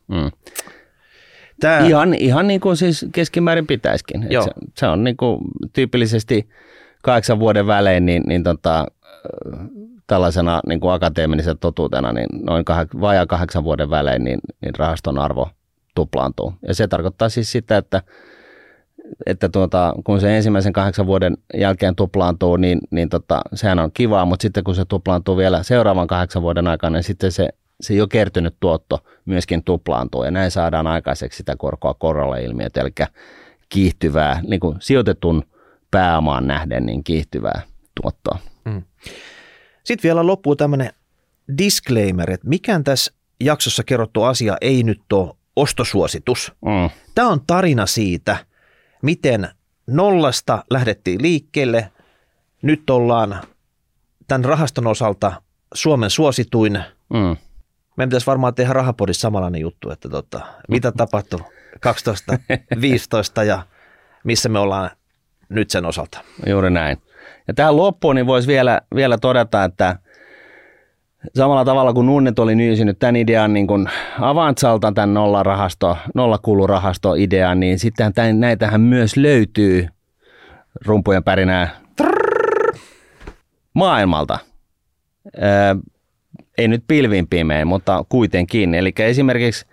S1: Ihan niin kuin siis keskimäärin pitäisikin. Se on niin kuin tyypillisesti 8 vuoden välein tällaisena niin kuin akateemisena totuutena, niin noin vajaa 8 vuoden välein niin rahaston arvo tuplaantuu. Ja se tarkoittaa siis sitä, että kun se ensimmäisen 8 vuoden jälkeen tuplaantuu, niin sehän on kivaa, mutta sitten kun se tuplaantuu vielä seuraavan 8 vuoden aikana, niin sitten se jo kertynyt tuotto myöskin tuplaantuu, ja näin saadaan aikaiseksi sitä korkoa korolle ilmiötä, eli kiihtyvää, niin kuin sijoitetun pääomaan nähden, niin kiihtyvää tuottoa.
S2: Sitten vielä loppuu tämmöinen disclaimer, että mikään tässä jaksossa kerrottu asia ei nyt ole ostosuositus. Tämä on tarina siitä, miten nollasta lähdettiin liikkeelle. Nyt ollaan tämän rahaston osalta Suomen suosituin. Meidän pitäisi varmaan tehdä Rahapodissa samanlainen juttu, että mitä tapahtui 2015 ja missä me ollaan nyt sen osalta.
S1: Juuri näin. Ja tähän loppuun niin voisi vielä todeta, että samalla tavalla kuin Nunnet oli nyysinyt tämän idean niin kuin Avantsalta, tämän nollakulurahasto-idean, niin sitten näitähän myös löytyy rumpujen pärinää maailmalta. Ei nyt pilvin pimein, mutta kuitenkin. Eli esimerkiksi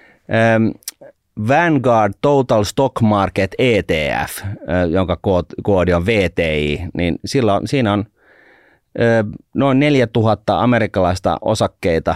S1: Vanguard Total Stock Market ETF, jonka koodi on VTI, niin siinä on noin 4000 amerikkalaista osakkeita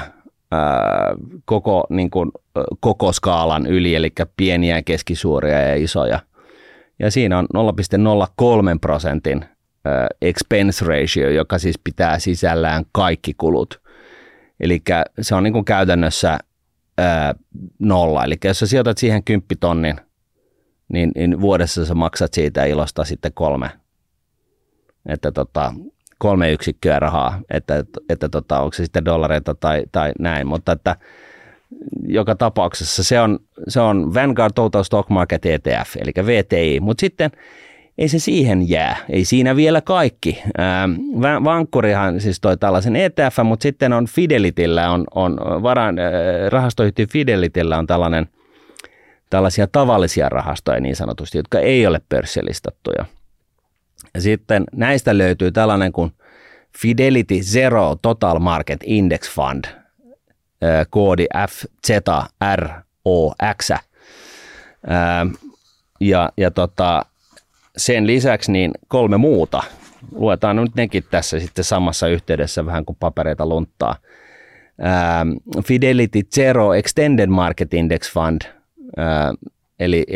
S1: koko skaalan yli, eli pieniä, keskisuuria ja isoja. Ja siinä on 0,03% expense ratio, joka siis pitää sisällään kaikki kulut. Eli se on niin kuin käytännössä 0. Eli jos sä sijoitat siihen 10 000, niin vuodessa sä maksat siitä ilosta sitten 3. Että 3 yksikköä rahaa, että onko se sitten dollareita tai näin, mutta että joka tapauksessa se on Vanguard Total Stock Market ETF, eli VTI, mutta sitten ei se siihen jää, ei siinä vielä kaikki. Vankkurihan siis toi tällaisen ETF, mutta sitten on Fidelityllä, rahastoyhtiö Fidelityllä on tällaisia tavallisia rahastoja niin sanotusti, jotka ei ole pörssilistattuja. Ja sitten näistä löytyy tällainen kuin Fidelity Zero Total Market Index Fund, koodi FZROX. Sen lisäksi niin 3 muuta. Luetaan nyt nekin tässä sitten samassa yhteydessä vähän kuin papereita lunttaa. Fidelity Zero Extended Market Index Fund, eli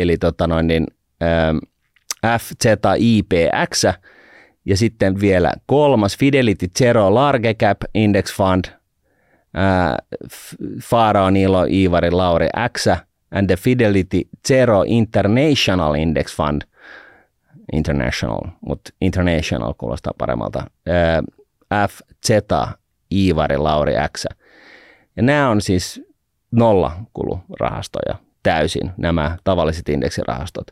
S1: FZIPX, ja sitten vielä 3. Fidelity Zero Large Cap Index Fund, Farao, Niilo, Iivari, Lauri X, and the Fidelity Zero International Index Fund, mutta International kuulostaa paremmalta, FZ, Iivari, Lauri X. Ja nämä on siis nollakulurahastoja täysin, nämä tavalliset indeksirahastot.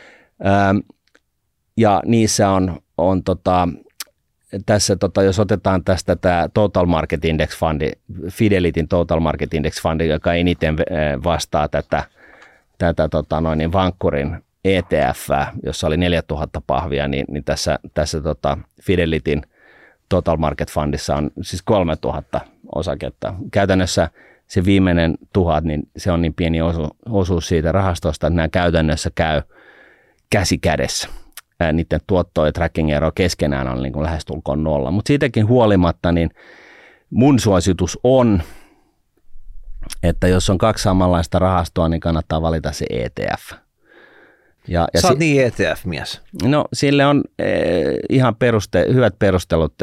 S1: Ja niissä on tässä, jos otetaan tästä tämä Total Market Index Fundi, Fidelityn Total Market Index Fundi, joka eniten vastaa tätä Vankkurin ETF, jossa oli 4000 pahvia, niin tässä Fidelityn Total Market Fundissa on siis 3000 osaketta. Käytännössä se viimeinen 1000, niin se on niin pieni osuus siitä rahastosta, että nämä käytännössä käy käsi kädessä. Niiden tuotto- ja tracking-ero keskenään on niin kuin lähestulkoon 0. Mutta siitäkin huolimatta, niin mun suositus on, että jos on 2 samanlaista rahastoa, niin kannattaa valita se ETF.
S2: Sä oot niin ETF-mies.
S1: No sille on ihan hyvät perustelut.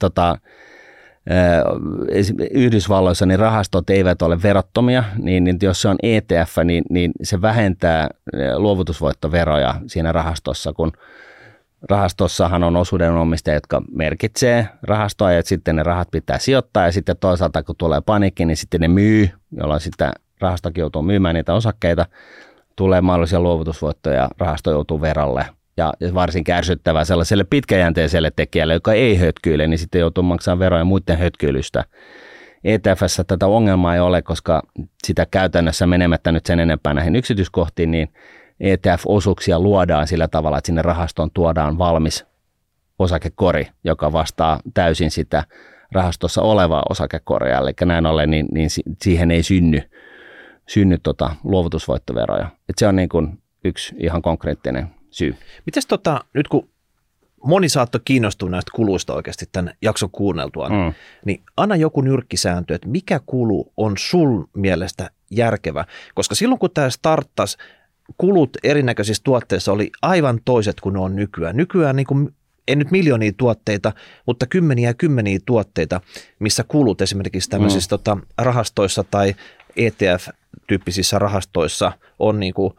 S1: Yhdysvalloissa niin rahastot eivät ole verottomia, niin jos se on ETF, niin se vähentää luovutusvoittoveroja siinä rahastossa, kun rahastossahan on osuudenomistajia, jotka merkitsee rahastoa ja sitten ne rahat pitää sijoittaa ja sitten toisaalta kun tulee paniikki, niin sitten ne myy, jolloin sitten rahastokin joutuu myymään niitä osakkeita, tulee mahdollisia luovutusvoittoja, rahasto joutuu verolle. Ja varsin ärsyttävää sellaiselle pitkäjänteiselle tekijälle, joka ei hötkyile, niin sitten joutuu maksamaan veroja muiden hötkyilystä. ETF:ssä tätä ongelmaa ei ole, koska sitä käytännössä menemättä nyt sen enempää näihin yksityiskohtiin, niin ETF-osuuksia luodaan sillä tavalla, että sinne rahastoon tuodaan valmis osakekori, joka vastaa täysin sitä rahastossa olevaa osakekoria. Eli näin ollen niin siihen ei synny luovutusvoittoveroja. Et se on niin kuin yksi ihan konkreettinen syy.
S2: Mites nyt kun moni saattoi kiinnostua näistä kuluista oikeasti tämän jakson kuunneltua, niin anna joku nyrkkisääntö, että mikä kulu on sun mielestä järkevä, koska silloin kun tämä starttasi, kulut erinäköisissä tuotteissa oli aivan toiset kuin ne on nykyään. Nykyään niin kuin, ei nyt miljoonia tuotteita, mutta kymmeniä tuotteita, missä kulut esimerkiksi tämmöisissä rahastoissa tai ETF-tyyppisissä rahastoissa on niin kuin,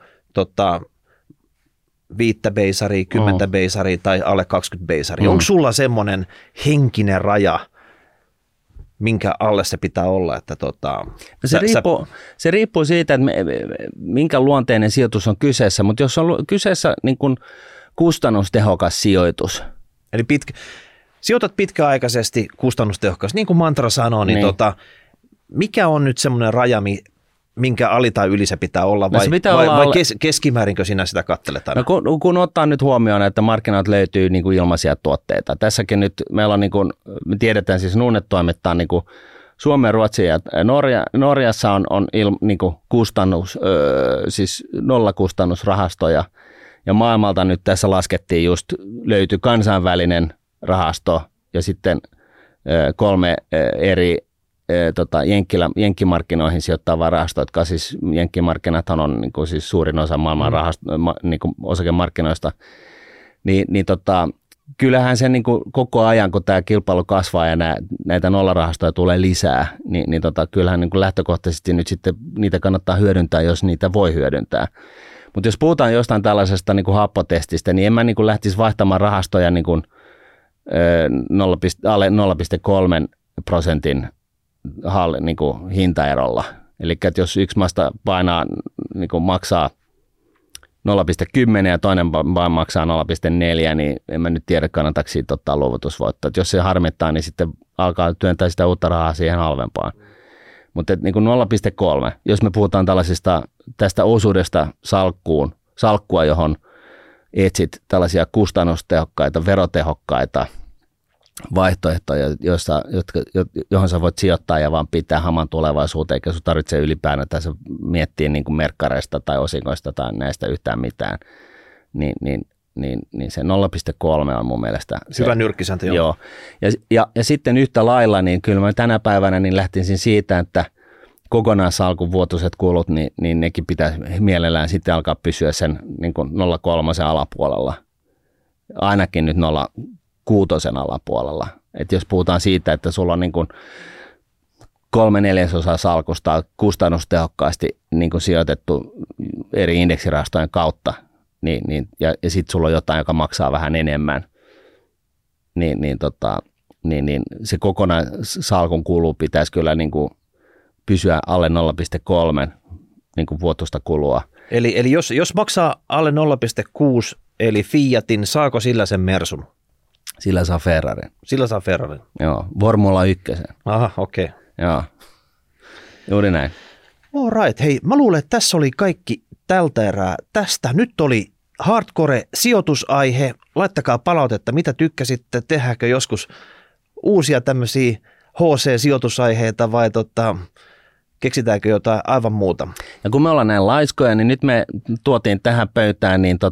S2: 5 beisaria, 10 beisaria tai alle 20 beisaria. Onko sulla semmoinen henkinen raja, minkä alle se pitää olla? Että
S1: se riippuu siitä, että minkä luonteinen sijoitus on kyseessä, mutta jos on kyseessä niin kuin kustannustehokas sijoitus.
S2: Eli sijoitat pitkäaikaisesti kustannustehokkaasti, niin kuin mantra sanoo, niin. Mikä on nyt semmoinen raja, minkä ali tai yli se pitää olla, vai keskimäärinkö sinä sitä katseletaan?
S1: No kun ottaa nyt huomioon, että markkinoilta löytyy niin kuin ilmaisia tuotteita. Tässäkin nyt meillä on, niin kuin, me tiedetään siis Nordnet toimittaa niin kuin Suomen, Ruotsin ja Norjassa on niin kuin siis nollakustannusrahastoja. Ja maailmalta nyt tässä laskettiin just, löytyi kansainvälinen rahasto ja sitten 3 eri jenkkimarkkinoihin sijoittavaa rahastoa, jotka siis jenkkimarkkinathan on niin kuin siis suurin osa maailman osakemarkkinoista, niin kyllähän se niin kuin koko ajan, kun tämä kilpailu kasvaa ja näitä nollarahastoja tulee lisää, niin kyllähän niin kuin lähtökohtaisesti nyt sitten niitä kannattaa hyödyntää, jos niitä voi hyödyntää. Mutta jos puhutaan jostain tällaisesta niin kuin happotestistä, niin en mä niin kuin lähtisi vaihtamaan rahastoja niin kuin, alle 0,3% niin kuin hintaerolla. Eli jos yksi maasta painaa, niin kuin maksaa 0,10 ja toinen vain maksaa 0,4, niin en mä nyt tiedä, kannattaako siitä ottaa luovutusvoittoa. Jos se harmittaa, niin sitten alkaa työntää sitä uutta rahaa siihen halvempaan. Mutta niin 0,3, jos me puhutaan tästä osuudesta salkkua, johon etsit tällaisia kustannustehokkaita, verotehokkaita vaihtoehtoja, johon sä voit sijoittaa ja vaan pitää haman tulevaisuuteen, eikä sun tarvitse ylipäätään miettiä niin kuin merkkareista tai osingoista tai näistä yhtään mitään, niin se 0,3 on mun mielestä
S2: hyvä nyrkkisääntö.
S1: Joo. Ja sitten yhtä lailla, niin kyllä mä tänä päivänä niin lähtisin siitä, että kokonaissalkun vuotuiset kulut, niin nekin pitäisi mielellään sitten alkaa pysyä sen niin kuin 0,3 alapuolella, ainakin nyt 0,6 alapuolella. Et jos puhutaan siitä, että sulla on niin kuin 3/4 salkusta kustannustehokkaasti niin kuin sijoitettu eri indeksirahastojen kautta, ja sitten sulla on jotain, joka maksaa vähän enemmän, niin se kokonaissalkun kulu pitäisi kyllä niin kuin pysyä alle 0,3 niin kuin vuotuista kulua.
S2: Eli jos maksaa alle 0,6 eli Fiatin, saako sillä sen Mersun?
S1: Sillä saa Ferrarin.
S2: Sillä saa Ferrarin.
S1: Joo, Formula 1.
S2: Aha, okei. Okay.
S1: Joo, juuri näin.
S2: All right, hei, mä luulen, että tässä oli kaikki tältä erää tästä. Nyt oli hardcore-sijoitusaihe. Laittakaa palautetta, mitä tykkäsitte, tehdäänkö joskus uusia tämmöisiä HC-sijoitusaiheita vai keksitäänkö jotain aivan muuta?
S1: Ja kun me ollaan näin laiskoja, niin nyt me tuotiin tähän pöytään niin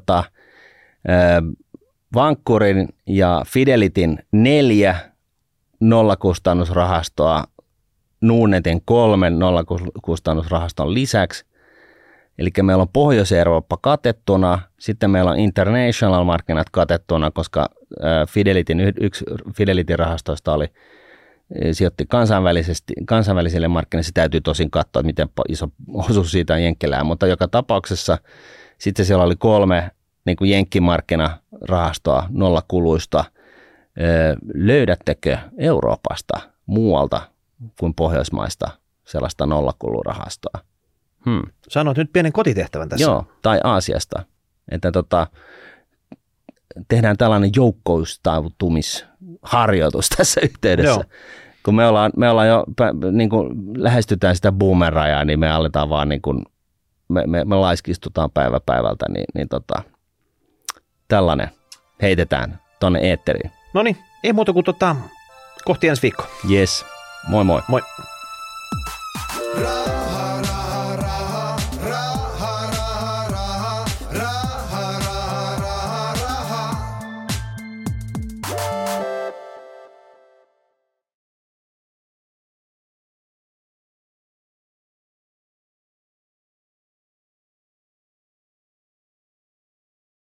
S1: Vancouverin ja Fidelityn 4 nollakustannusrahastoa Nordnetin 3 nollakustannusrahaston lisäksi. Eli meillä on Pohjois-Eurooppa katettuna, sitten meillä on international-markkinat katettuna, koska yksi Fidelityn rahastoista sijoitti kansainvälisille markkinoille. Se täytyy tosin katsoa, miten iso osuus siitä on jenkkilää, mutta joka tapauksessa sitten siellä oli 3 niin kuin jenkkimarkkinarahastoa nollakuluista. Löydättekö Euroopasta muualta kuin Pohjoismaista sellaista nollakulurahastoa?
S2: Sanoit nyt pienen kotitehtävän tässä.
S1: Joo, tai Aasiasta. Että tehdään tällainen joukkoistautumisharjoitus tässä yhteydessä. Joo. Kun me ollaan jo, niin kuin lähestytään sitä boomer-rajaa, niin me aletaan vaan niin kuin, me laiskistutaan päivä päivältä, niin tällainen heitetään tonne eetteriin.
S2: Noniin, ei muuta kuin kohti ensi viikkoa.
S1: Yes, moi moi.
S2: Moi.